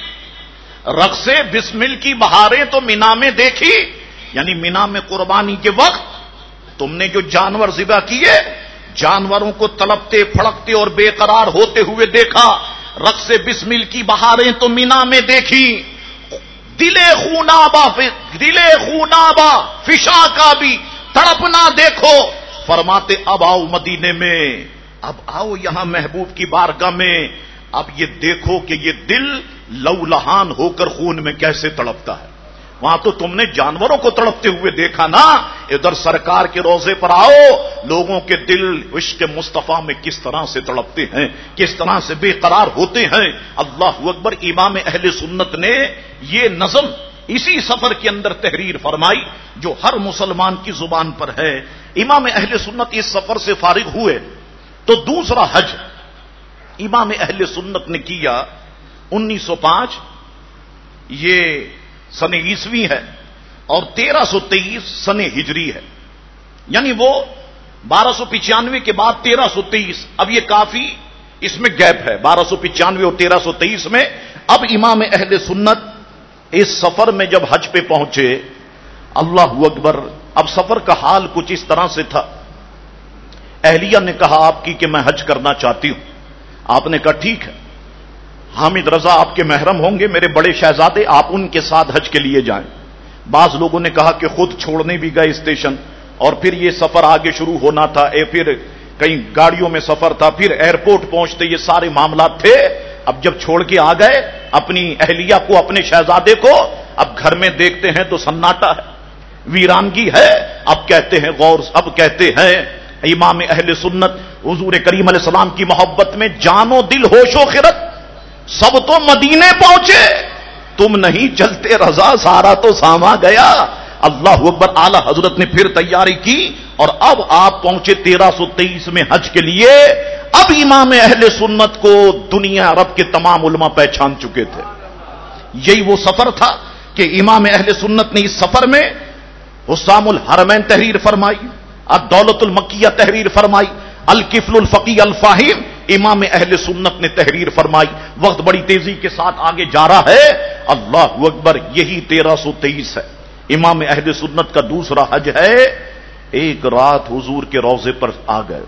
[SPEAKER 2] رقص بسمل کی بہاریں تو مینا میں دیکھی، یعنی مینا میں قربانی کے وقت تم نے جو جانور ذبح کیے، جانوروں کو تڑپتے پھڑکتے اور بے قرار ہوتے ہوئے دیکھا. رقص بسمل کی بہاریں تو مینا میں دیکھی، دل خونابا دل خونابا فشا کا بھی تڑپنا دیکھو. فرماتے اب آؤ مدینے میں، اب آؤ یہاں محبوب کی بارگاہ میں، اب یہ دیکھو کہ یہ دل لولہان ہو کر خون میں کیسے تڑپتا ہے. وہاں تو تم نے جانوروں کو تڑپتے ہوئے دیکھا نا، ادھر سرکار کے روضے پر آؤ، لوگوں کے دل عشق مصطفیٰ میں کس طرح سے تڑپتے ہیں، کس طرح سے بے قرار ہوتے ہیں. اللہ اکبر. امام اہل سنت نے یہ نظم اسی سفر کے اندر تحریر فرمائی جو ہر مسلمان کی زبان پر ہے. امام اہل سنت اس سفر سے فارغ ہوئے تو دوسرا حج امام اہل سنت نے کیا انیس سو پانچ، یہ سن عیسوی ہے، اور تیرہ سو تیئیس سن ہجری ہے. یعنی وہ بارہ سو پچانوے کے بعد تیرہ سو تیئیس، اب یہ کافی اس میں گیپ ہے بارہ سو پچانوے اور تیرہ سو تیئیس میں. اب امام اہل سنت اس سفر میں جب حج پہ پہنچے، اللہ اکبر، اب سفر کا حال کچھ اس طرح سے تھا. اہلیہ نے کہا آپ کی کہ میں حج کرنا چاہتی ہوں. آپ نے کہا ٹھیک ہے، حامد رضا آپ کے محرم ہوں گے، میرے بڑے شہزادے، آپ ان کے ساتھ حج کے لیے جائیں. بعض لوگوں نے کہا کہ خود چھوڑنے بھی گئے اسٹیشن، اور پھر یہ سفر آگے شروع ہونا تھا، اے پھر کئی گاڑیوں میں سفر تھا، پھر ایئرپورٹ پہنچتے، یہ سارے معاملات تھے. اب جب چھوڑ کے آ گئے اپنی اہلیہ کو، اپنے شہزادے کو، اب گھر میں دیکھتے ہیں تو سناٹا ہے، ویرانگی ہے. اب کہتے ہیں غور، اب کہتے ہیں امام اہل سنت حضور کریم علیہ السلام کی محبت میں جان و دل ہوش و خرد سب تو مدینے پہنچے، تم نہیں چلتے رضا، سارا تو ساما گیا. اللہ اکبر. اعلی حضرت نے پھر تیاری کی اور اب آپ پہنچے تیرہ سو تیئیس میں حج کے لیے. اب امام اہل سنت کو دنیا عرب کے تمام علماء پہچان چکے تھے. یہی وہ سفر تھا کہ امام اہل سنت نے اس سفر میں حسام الحرمین تحریر فرمائی، الدولت المکیہ تحریر فرمائی، الکفل الفقی الفاہم امام اہل سنت نے تحریر فرمائی. وقت بڑی تیزی کے ساتھ آگے جا رہا ہے. اللہ اکبر. یہی تیرہ سو تیئیس ہے، امام اہل سنت کا دوسرا حج ہے. ایک رات حضور کے روضے پر آ گئے،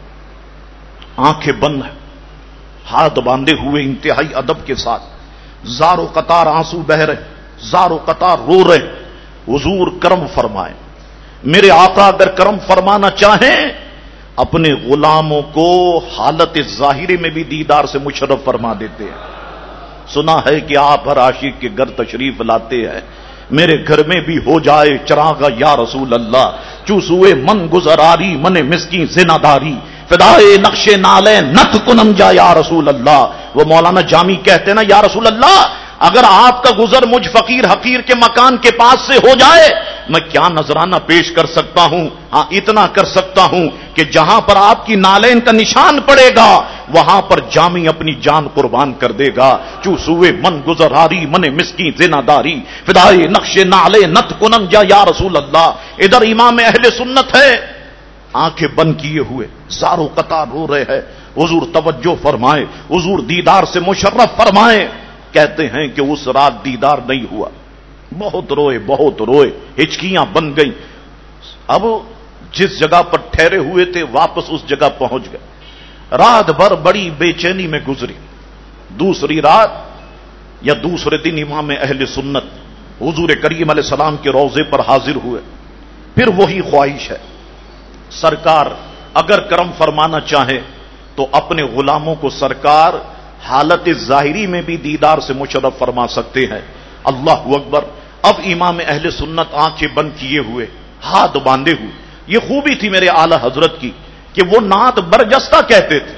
[SPEAKER 2] آنکھیں بند ہیں، ہاتھ باندھے ہوئے انتہائی ادب کے ساتھ، زار و قطار آنسو بہ رہے، زار و قطار رو رہے. حضور کرم فرمائیں، میرے آقا اگر کرم فرمانا چاہیں اپنے غلاموں کو حالت ظاہری میں بھی دیدار سے مشرف فرما دیتے ہیں. سنا ہے کہ آپ ہر عاشق کے گھر تشریف لاتے ہیں، میرے گھر میں بھی ہو جائے چراغ یا رسول اللہ، چوسوئے من گزراری من مسکین زناداری، فدائے نقش نالے نت کنم جا یا رسول اللہ. وہ مولانا جامی کہتے ہیں نا، یا رسول اللہ اگر آپ کا گزر مجھ فقیر حقیر کے مکان کے پاس سے ہو جائے میں کیا نذرانہ پیش کر سکتا ہوں؟ ہاں اتنا کر سکتا ہوں کہ جہاں پر آپ کی نالین کا نشان پڑے گا وہاں پر جامی اپنی جان قربان کر دے گا. چو سوئے من گزراری من مسکین زنا داری فدائے نقش نالے نت کنم جا یا رسول اللہ. ادھر امام اہل سنت ہے آنکھیں بند کیے ہوئے زاروں قطار رو رہے ہیں. حضور توجہ فرمائے, حضور دیدار سے مشرف فرمائے. کہتے ہیں کہ اس رات دیدار نہیں ہوا, بہت روئے بہت روئے, ہچکیاں بن گئیں. اب جس جگہ پر ٹھہرے ہوئے تھے واپس اس جگہ پہنچ گئے. رات بھر بڑی بے چینی میں گزری. دوسری رات یا دوسرے دن امام اہل سنت حضور کریم علیہ السلام کے روضے پر حاضر ہوئے. پھر وہی خواہش ہے, سرکار اگر کرم فرمانا چاہے تو اپنے غلاموں کو سرکار حالت ظاہری میں بھی دیدار سے مشرف فرما سکتے ہیں. اللہ اکبر. اب امام اہل سنت آنکھیں بند کیے ہوئے ہاتھ باندھے ہوئے. یہ خوبی تھی میرے اعلی حضرت کی کہ وہ نعت برجستہ کہتے تھے.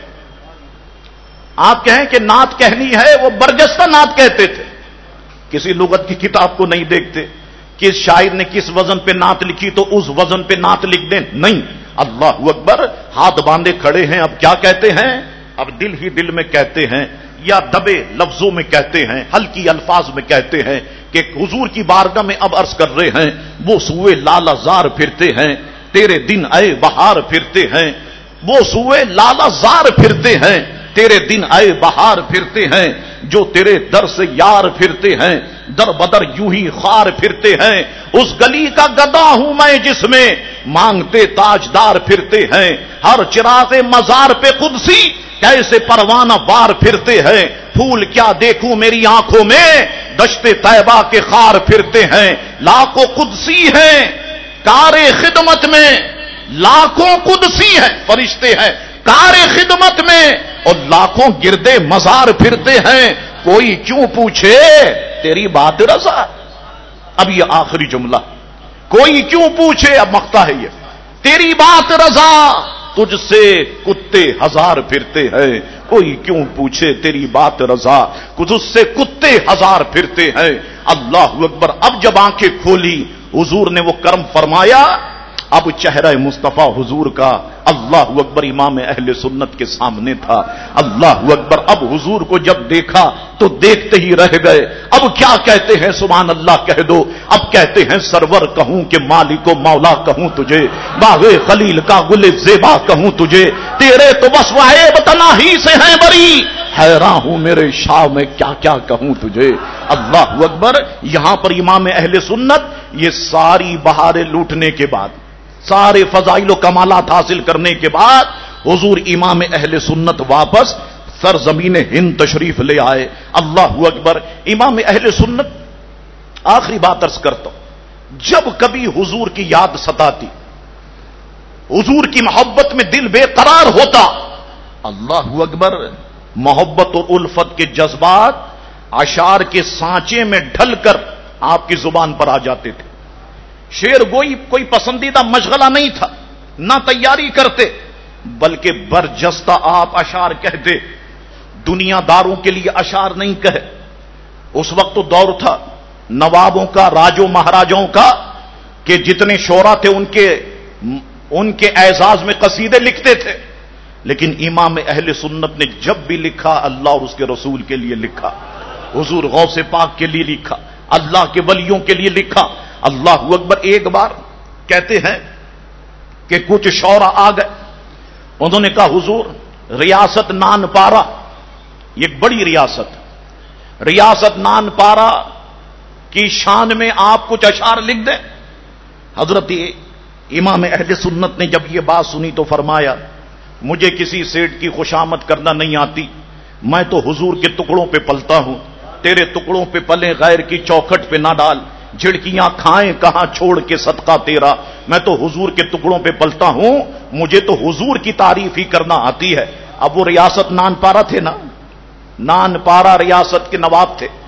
[SPEAKER 2] آپ کہیں کہ نعت کہنی ہے, وہ برجستہ نعت کہتے تھے. کسی لغت کی کتاب کو نہیں دیکھتے کس شاعر نے کس وزن پہ نعت لکھی تو اس وزن پہ نعت لکھ دیں, نہیں. اللہ اکبر. ہاتھ باندھے کھڑے ہیں. اب کیا کہتے ہیں؟ اب دل ہی دل میں کہتے ہیں یا دبے لفظوں میں کہتے ہیں, ہلکی الفاظ میں کہتے ہیں کہ حضور کی بارگاہ میں اب عرض کر رہے ہیں وہ سوئے لالا زار پھرتے ہیں تیرے دن آئے بہار پھرتے ہیں. وہ سوئے لالا زار پھرتے ہیں تیرے دن آئے بہار پھرتے ہیں. جو تیرے در سے یار پھرتے ہیں در بدر یوں ہی خار پھرتے ہیں. اس گلی کا گدا ہوں میں جس میں مانگتے تاجدار پھرتے ہیں. ہر چراغ مزار پہ قدسی کیسے پروانہ وار پھرتے ہیں. پھول کیا دیکھوں میری آنکھوں میں دشت طیبہ کے خار پھرتے ہیں. لاکھوں قدسی ہیں کار خدمت میں, لاکھوں قدسی ہیں فرشتے ہیں کار خدمت میں, اور لاکھوں گردے مزار پھرتے ہیں. کوئی کیوں پوچھے تیری بات رضا. اب یہ آخری جملہ, کوئی کیوں پوچھے, اب مقطع ہے یہ, تیری بات رضا تجھ سے کتے ہزار پھرتے ہیں. کوئی کیوں پوچھے تیری بات رضا تجھ سے کتے ہزار پھرتے ہیں. اللہ اکبر. اب جب آنکھیں کھولی حضور نے وہ کرم فرمایا. اب چہرہ مصطفیٰ حضور کا اللہ اکبر امام اہل سنت کے سامنے تھا. اللہ اکبر. اب حضور کو جب دیکھا تو دیکھتے ہی رہ گئے. اب کیا کہتے ہیں؟ سبحان اللہ کہہ دو. اب کہتے ہیں سرور کہوں کہ مالک و مولا کہوں تجھے, باغ خلیل کا گل زیبا کہوں تجھے, تیرے تو بس وعیب تناہی سے ہیں بری, حیراں ہوں میرے شاہ میں کیا کیا کہوں تجھے. اللہ اکبر. یہاں پر امام اہل سنت یہ ساری بہاریں لوٹنے کے بعد, سارے فضائل و کمالات حاصل کرنے کے بعد حضور امام اہل سنت واپس سرزمین ہند تشریف لے آئے. اللہ اکبر. امام اہل سنت, آخری بات عرض کرتا ہوں, جب کبھی حضور کی یاد ستاتی, حضور کی محبت میں دل بے قرار ہوتا, اللہ اکبر, محبت اور الفت کے جذبات اشعار کے سانچے میں ڈھل کر آپ کی زبان پر آ جاتے تھے. شعر گوئی کوئی پسندیدہ مشغلہ نہیں تھا, نہ تیاری کرتے, بلکہ برجستہ آپ اشعار کہتے. دنیا داروں کے لیے اشعار نہیں کہے. اس وقت تو دور تھا نوابوں کا, راجوں مہاراجوں کا, کہ جتنے شعرا تھے ان کے ان کے اعزاز میں قصیدے لکھتے تھے. لیکن امام اہل سنت نے جب بھی لکھا اللہ اور اس کے رسول کے لیے لکھا, حضور غوث پاک کے لیے لکھا, اللہ کے ولیوں کے لیے لکھا. اللہ اکبر. ایک بار کہتے ہیں کہ کچھ شعرا آ گئے, انہوں نے کہا حضور ریاست نان پارا, یہ بڑی ریاست, ریاست نان پارا کی شان میں آپ کچھ اشعار لکھ دیں. حضرت امام اہل سنت نے جب یہ بات سنی تو فرمایا مجھے کسی سیٹ کی خوشامد کرنا نہیں آتی, میں تو حضور کے ٹکڑوں پہ پلتا ہوں. تیرے ٹکڑوں پہ پلے غیر کی چوکھٹ پہ نہ ڈال, جھڑکیاں کھائیں کہاں چھوڑ کے صدقہ تیرا. میں تو حضور کے ٹکڑوں پہ پلتا ہوں, مجھے تو حضور کی تعریف ہی کرنا آتی ہے. اب وہ ریاست نان پارا تھے نا, نان پارا ریاست کے نواب تھے.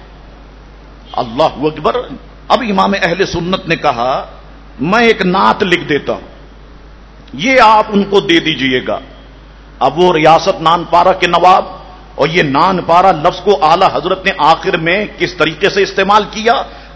[SPEAKER 2] اللہ اکبر. اب امام اہل سنت نے کہا میں ایک نعت لکھ دیتا ہوں, یہ آپ ان کو دے دیجئے گا. اب وہ ریاست نان پارا کے نواب, اور یہ نان پارا لفظ کو اعلی حضرت نے آخر میں کس طریقے سے استعمال کیا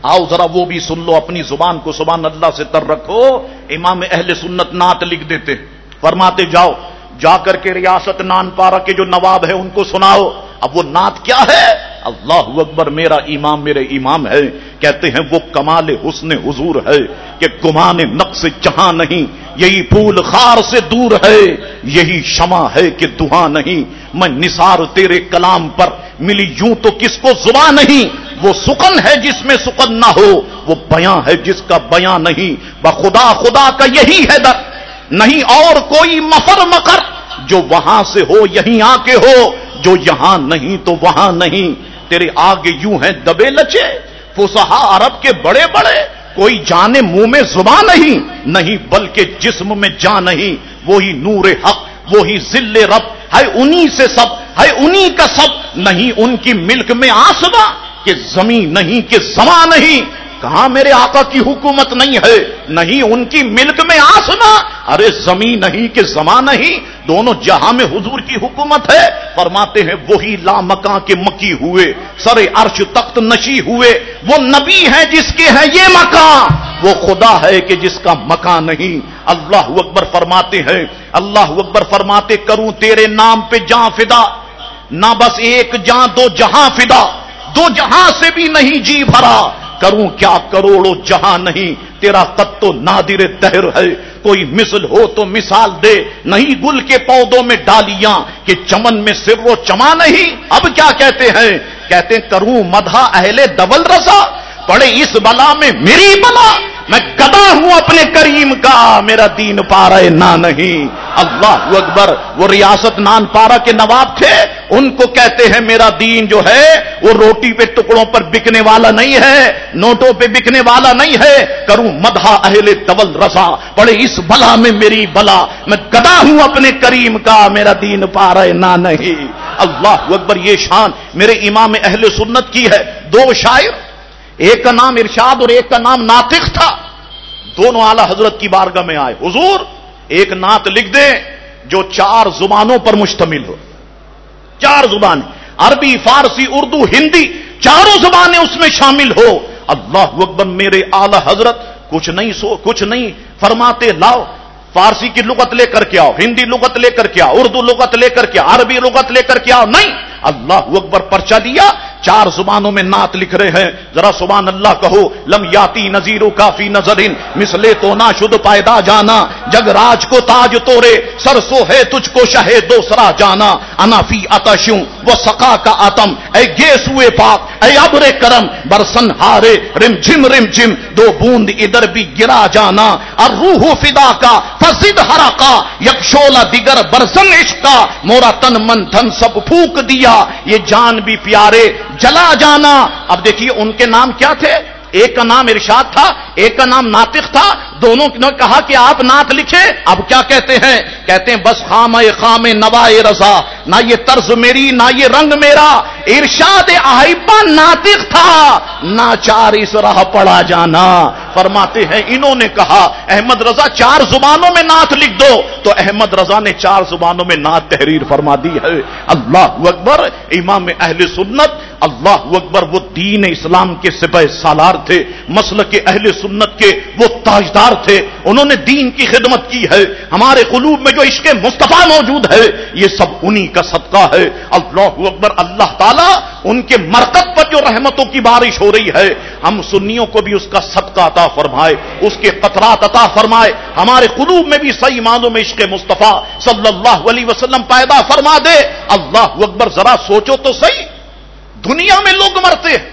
[SPEAKER 2] آؤ ذرا وہ بھی سن لو، اپنی زبان کو سبحان اللہ سے تر رکھو. امام اہل سنت نعت لکھ دیتے، فرماتے جاؤ جا کر کے ریاست نان پارا کے جو نواب ہے ان کو سناؤ. اب وہ نعت کیا ہے؟ اللہ اکبر، میرا امام میرے امام ہے. کہتے ہیں وہ کمال حسن حضور ہے کہ گمان نقص جہاں نہیں، یہی پھول خار سے دور ہے، یہی شمع ہے کہ دھواں نہیں. میں نثار تیرے کلام پر ملی یوں تو کس کو زبان نہیں. وہ سکن ہے جس میں سکن نہ ہو، وہ بیاں ہے جس کا بیاں نہیں. بخدا خدا کا یہی ہے در، نہیں اور کوئی مفر مکر. جو وہاں سے ہو یہیں آ کے ہو، جو یہاں نہیں تو وہاں نہیں. تیرے آگے یوں ہیں دبے لچے فصحا عرب کے بڑے بڑے، کوئی جانے منہ میں زبان نہیں، نہیں بلکہ جسم میں جان نہیں. وہی نور حق، وہی ذل رب ہے، انہی سے سب ہے، انہی کا سب. نہیں ان کی ملک میں آسماں کہ زمین نہیں کہ زمان نہیں. کہاں میرے آقا کی حکومت نہیں ہے؟ نہیں ان کی ملک میں آسماں، ارے زمین نہیں کہ زمان نہیں، دونوں جہاں میں حضور کی حکومت ہے. فرماتے ہیں وہی لامکاں کے مکی ہوئے، سر عرش تخت نشی ہوئے. وہ نبی ہے جس کے ہے یہ مکان، وہ خدا ہے کہ جس کا مکان نہیں. اللہ اکبر فرماتے ہیں، اللہ اکبر فرماتے کروں تیرے نام پہ جاں فدا، نہ بس ایک جاں دو جہاں فدا، دو جہاں سے بھی نہیں جی بھرا. کروں کیا کروڑوں جہاں نہیں، تیرا قد تو نادر دہر ہے. کوئی مثل ہو تو مثال دے، نہیں گل کے پودوں میں ڈالیاں کہ چمن میں سر و چما نہیں. اب کیا کہتے ہیں؟ کہتے ہیں کروں مدح اہل دول رسا، پڑے اس بلا میں میری بلا. میں گدا ہوں اپنے کریم کا، میرا دین پارا نہ نہیں. اللہ اکبر. وہ ریاست نان پارا کے نواب تھے، ان کو کہتے ہیں میرا دین جو ہے وہ روٹی پہ ٹکڑوں پر بکنے والا نہیں ہے، نوٹوں پہ بکنے والا نہیں ہے. کروں مدح اہل طول رضا، پڑے اس بلا میں میری بلا. میں گدا ہوں اپنے کریم کا، میرا دین پارا نہ نہیں. اللہ اکبر. یہ شان میرے امام اہل سنت کی ہے. دو شاعر، ایک کا نام ارشاد اور ایک کا نام ناطق تھا، دونوں اعلی حضرت کی بارگاہ میں آئے. حضور ایک نعت لکھ دیں جو چار زبانوں پر مشتمل ہو. چار زبانیں، عربی، فارسی، اردو، ہندی، چاروں زبانیں اس میں شامل ہو. اللہ اکبر. میرے اعلی حضرت کچھ نہیں سو کچھ نہیں فرماتے لاؤ فارسی کی لغت لے کر کے آؤ، ہندی لغت لے کر کے آؤ، اردو لغت لے کر کے آؤ، عربی لغت لے کر کے آؤ. نہیں، اللہ اکبر. پرچہ دیا، چار زبانوں میں نعت لکھ رہے ہیں. ذرا سبحان اللہ کہو. لم یاتی نذیرو کافی نظرن، مثلے تو نہ شد پیدا جانا. جگ راج کو تاج تورے، سرسو ہے تجھ کو شہے دوسرا جانا. انا فی عطشوں وہ سقا کا آتم، اے گیسوئے پاک اے ابر کرم، برسن ہارے رم جھم رم جھم، دو بوند ادھر بھی گرا جانا. اور روح فدا کا فزد ہراقا، یک شولہ دیگر برسن عشق کا، مورا تن من دھن سب پھونک دیا. یہ جان بھی پیارے جلا جانا. اب دیکھیے ان کے نام کیا تھے؟ ایک کا نام ارشاد تھا، ایک کا نام ناطق تھا. دونوں نے کہا کہ آپ نعت لکھیں. اب کیا کہتے ہیں؟ کہتے ہیں بس خام خام نوائے رضا، نہ یہ طرز میری نہ یہ رنگ میرا. ارشاد احبہ ناطق تھا، ناچار اس راہ پڑا جانا. فرماتے ہیں انہوں نے کہا احمد رضا چار زبانوں میں نعت لکھ دو، تو احمد رضا نے چار زبانوں میں نعت تحریر فرما دی ہے. اللہ اکبر. امام اہل سنت اللہ اکبر وہ دین اسلام کے سپہ سالار تھے، مسلک اہل سنت کے وہ تاجدار تھے. انہوں نے دین کی خدمت کی ہے. ہمارے قلوب میں جو عشق مصطفیٰ موجود ہے یہ سب انہی کا صدقہ ہے. اللہ اکبر. اللہ تعالیٰ ان کے مرکز پر جو رحمتوں کی بارش ہو رہی ہے، ہم سنیوں کو بھی اس کا صدقہ عطا فرمائے، اس کے قطرات عطا فرمائے. ہمارے قلوب میں بھی صحیح معنوں میں عشق مصطفیٰ صلی اللہ علیہ وسلم پیدا فرما دے. اللہ اکبر. ذرا سوچو تو صحیح، دنیا میں لوگ مرتے ہیں،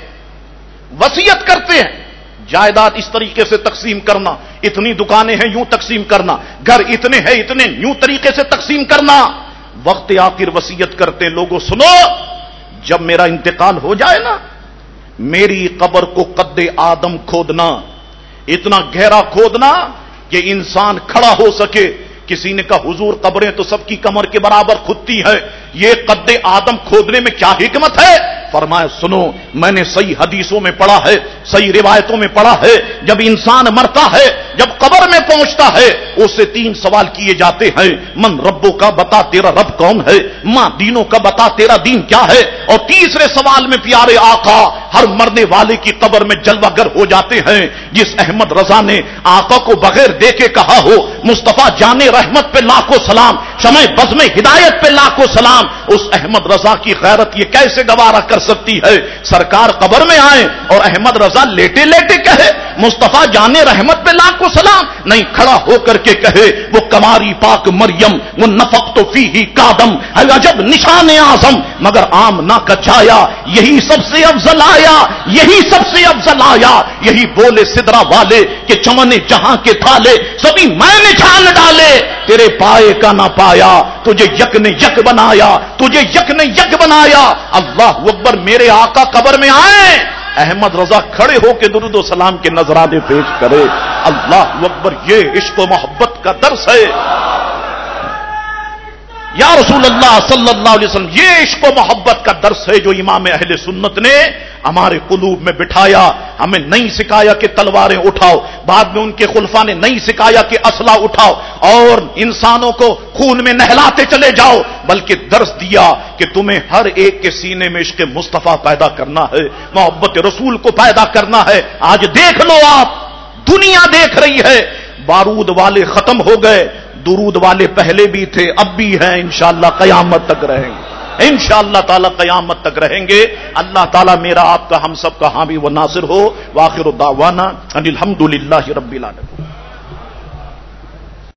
[SPEAKER 2] وصیت کرتے ہیں، جائیداد اس طریقے سے تقسیم کرنا، اتنی دکانیں ہیں یوں تقسیم کرنا، گھر اتنے ہیں اتنے یوں طریقے سے تقسیم کرنا. وقت آخر وصیت کرتے ہیں لوگوں سنو، جب میرا انتقال ہو جائے نا، میری قبر کو قد آدم کھودنا، اتنا گہرا کھودنا کہ انسان کھڑا ہو سکے. کسی نے کہا حضور قبریں تو سب کی کمر کے برابر کھدتی ہے، یہ قد آدم کھودنے میں کیا حکمت ہے؟ فرمایا سنو، میں نے صحیح حدیثوں میں پڑھا ہے، صحیح روایتوں میں پڑھا ہے، جب انسان مرتا ہے، جب قبر میں پہنچتا ہے اس سے تین سوال کیے جاتے ہیں، من ربوں کا، بتا تیرا رب کون ہے، ماں دینوں کا، بتا تیرا دین کیا ہے، اور تیسرے سوال میں پیارے آقا ہر مرنے والے کی قبر میں جلوہ گر ہو جاتے ہیں۔ جس احمد رضا نے آقا کو بغیر دیکھے کہا ہو مصطفیٰ جان رحمت پہ لاکھوں سلام، شمع بزم ہدایت پہ لاکھوں سلام، اس احمد رضا کی غیرت یہ کیسے گوارا کر سکتی ہے؟ سرکار قبر میں آئے اور احمد رضا لیٹے لیٹے کہے مصطفیٰ جان رحمت پہ لاکھوں سلام، نہیں کھڑا ہو کر کے کہے وہ کماری پاک مریم وہ نفق تو فی ہی کادم ہے عجب نشان اعظم، مگر آمنہ کا چھایا یہی سب سے افضل آیا، یہی سب سے افضل آیا، یہی بولے سدرا والے کہ چمن جہاں کے تھالے سبھی میں نے چھان ڈالے، تیرے پائے کا نہ پایا، تجھے یک نے یک بنایا، تجھے یک نے یک بنایا۔ اللہ اکبر، میرے آقا قبر میں آئے، احمد رضا کھڑے ہو کے درود و سلام کے نذرانے پیش کرے۔ اللہ اکبر، یہ عشق و محبت کا درس ہے یا رسول اللہ صلی اللہ علیہ وسلم، یہ عشق و محبت کا درس ہے جو امام اہل سنت نے ہمارے قلوب میں بٹھایا۔ ہمیں نہیں سکھایا کہ تلواریں اٹھاؤ، بعد میں ان کے خلفاء نے نہیں سکھایا کہ اسلحہ اٹھاؤ اور انسانوں کو خون میں نہلاتے چلے جاؤ، بلکہ درس دیا کہ تمہیں ہر ایک کے سینے میں عشق مصطفیٰ پیدا کرنا ہے، محبت رسول کو پیدا کرنا ہے۔ آج دیکھ لو، آپ دنیا دیکھ رہی ہے، بارود والے ختم ہو گئے، درود والے پہلے بھی تھے، اب بھی ہیں، انشاءاللہ قیامت تک رہیں گے، انشاءاللہ تعالی قیامت تک رہیں گے۔ اللہ تعالی میرا آپ کا ہم سب کا حامی و ناصر ہو۔ وآخر دعوانا ان الحمدللہ رب العالمین۔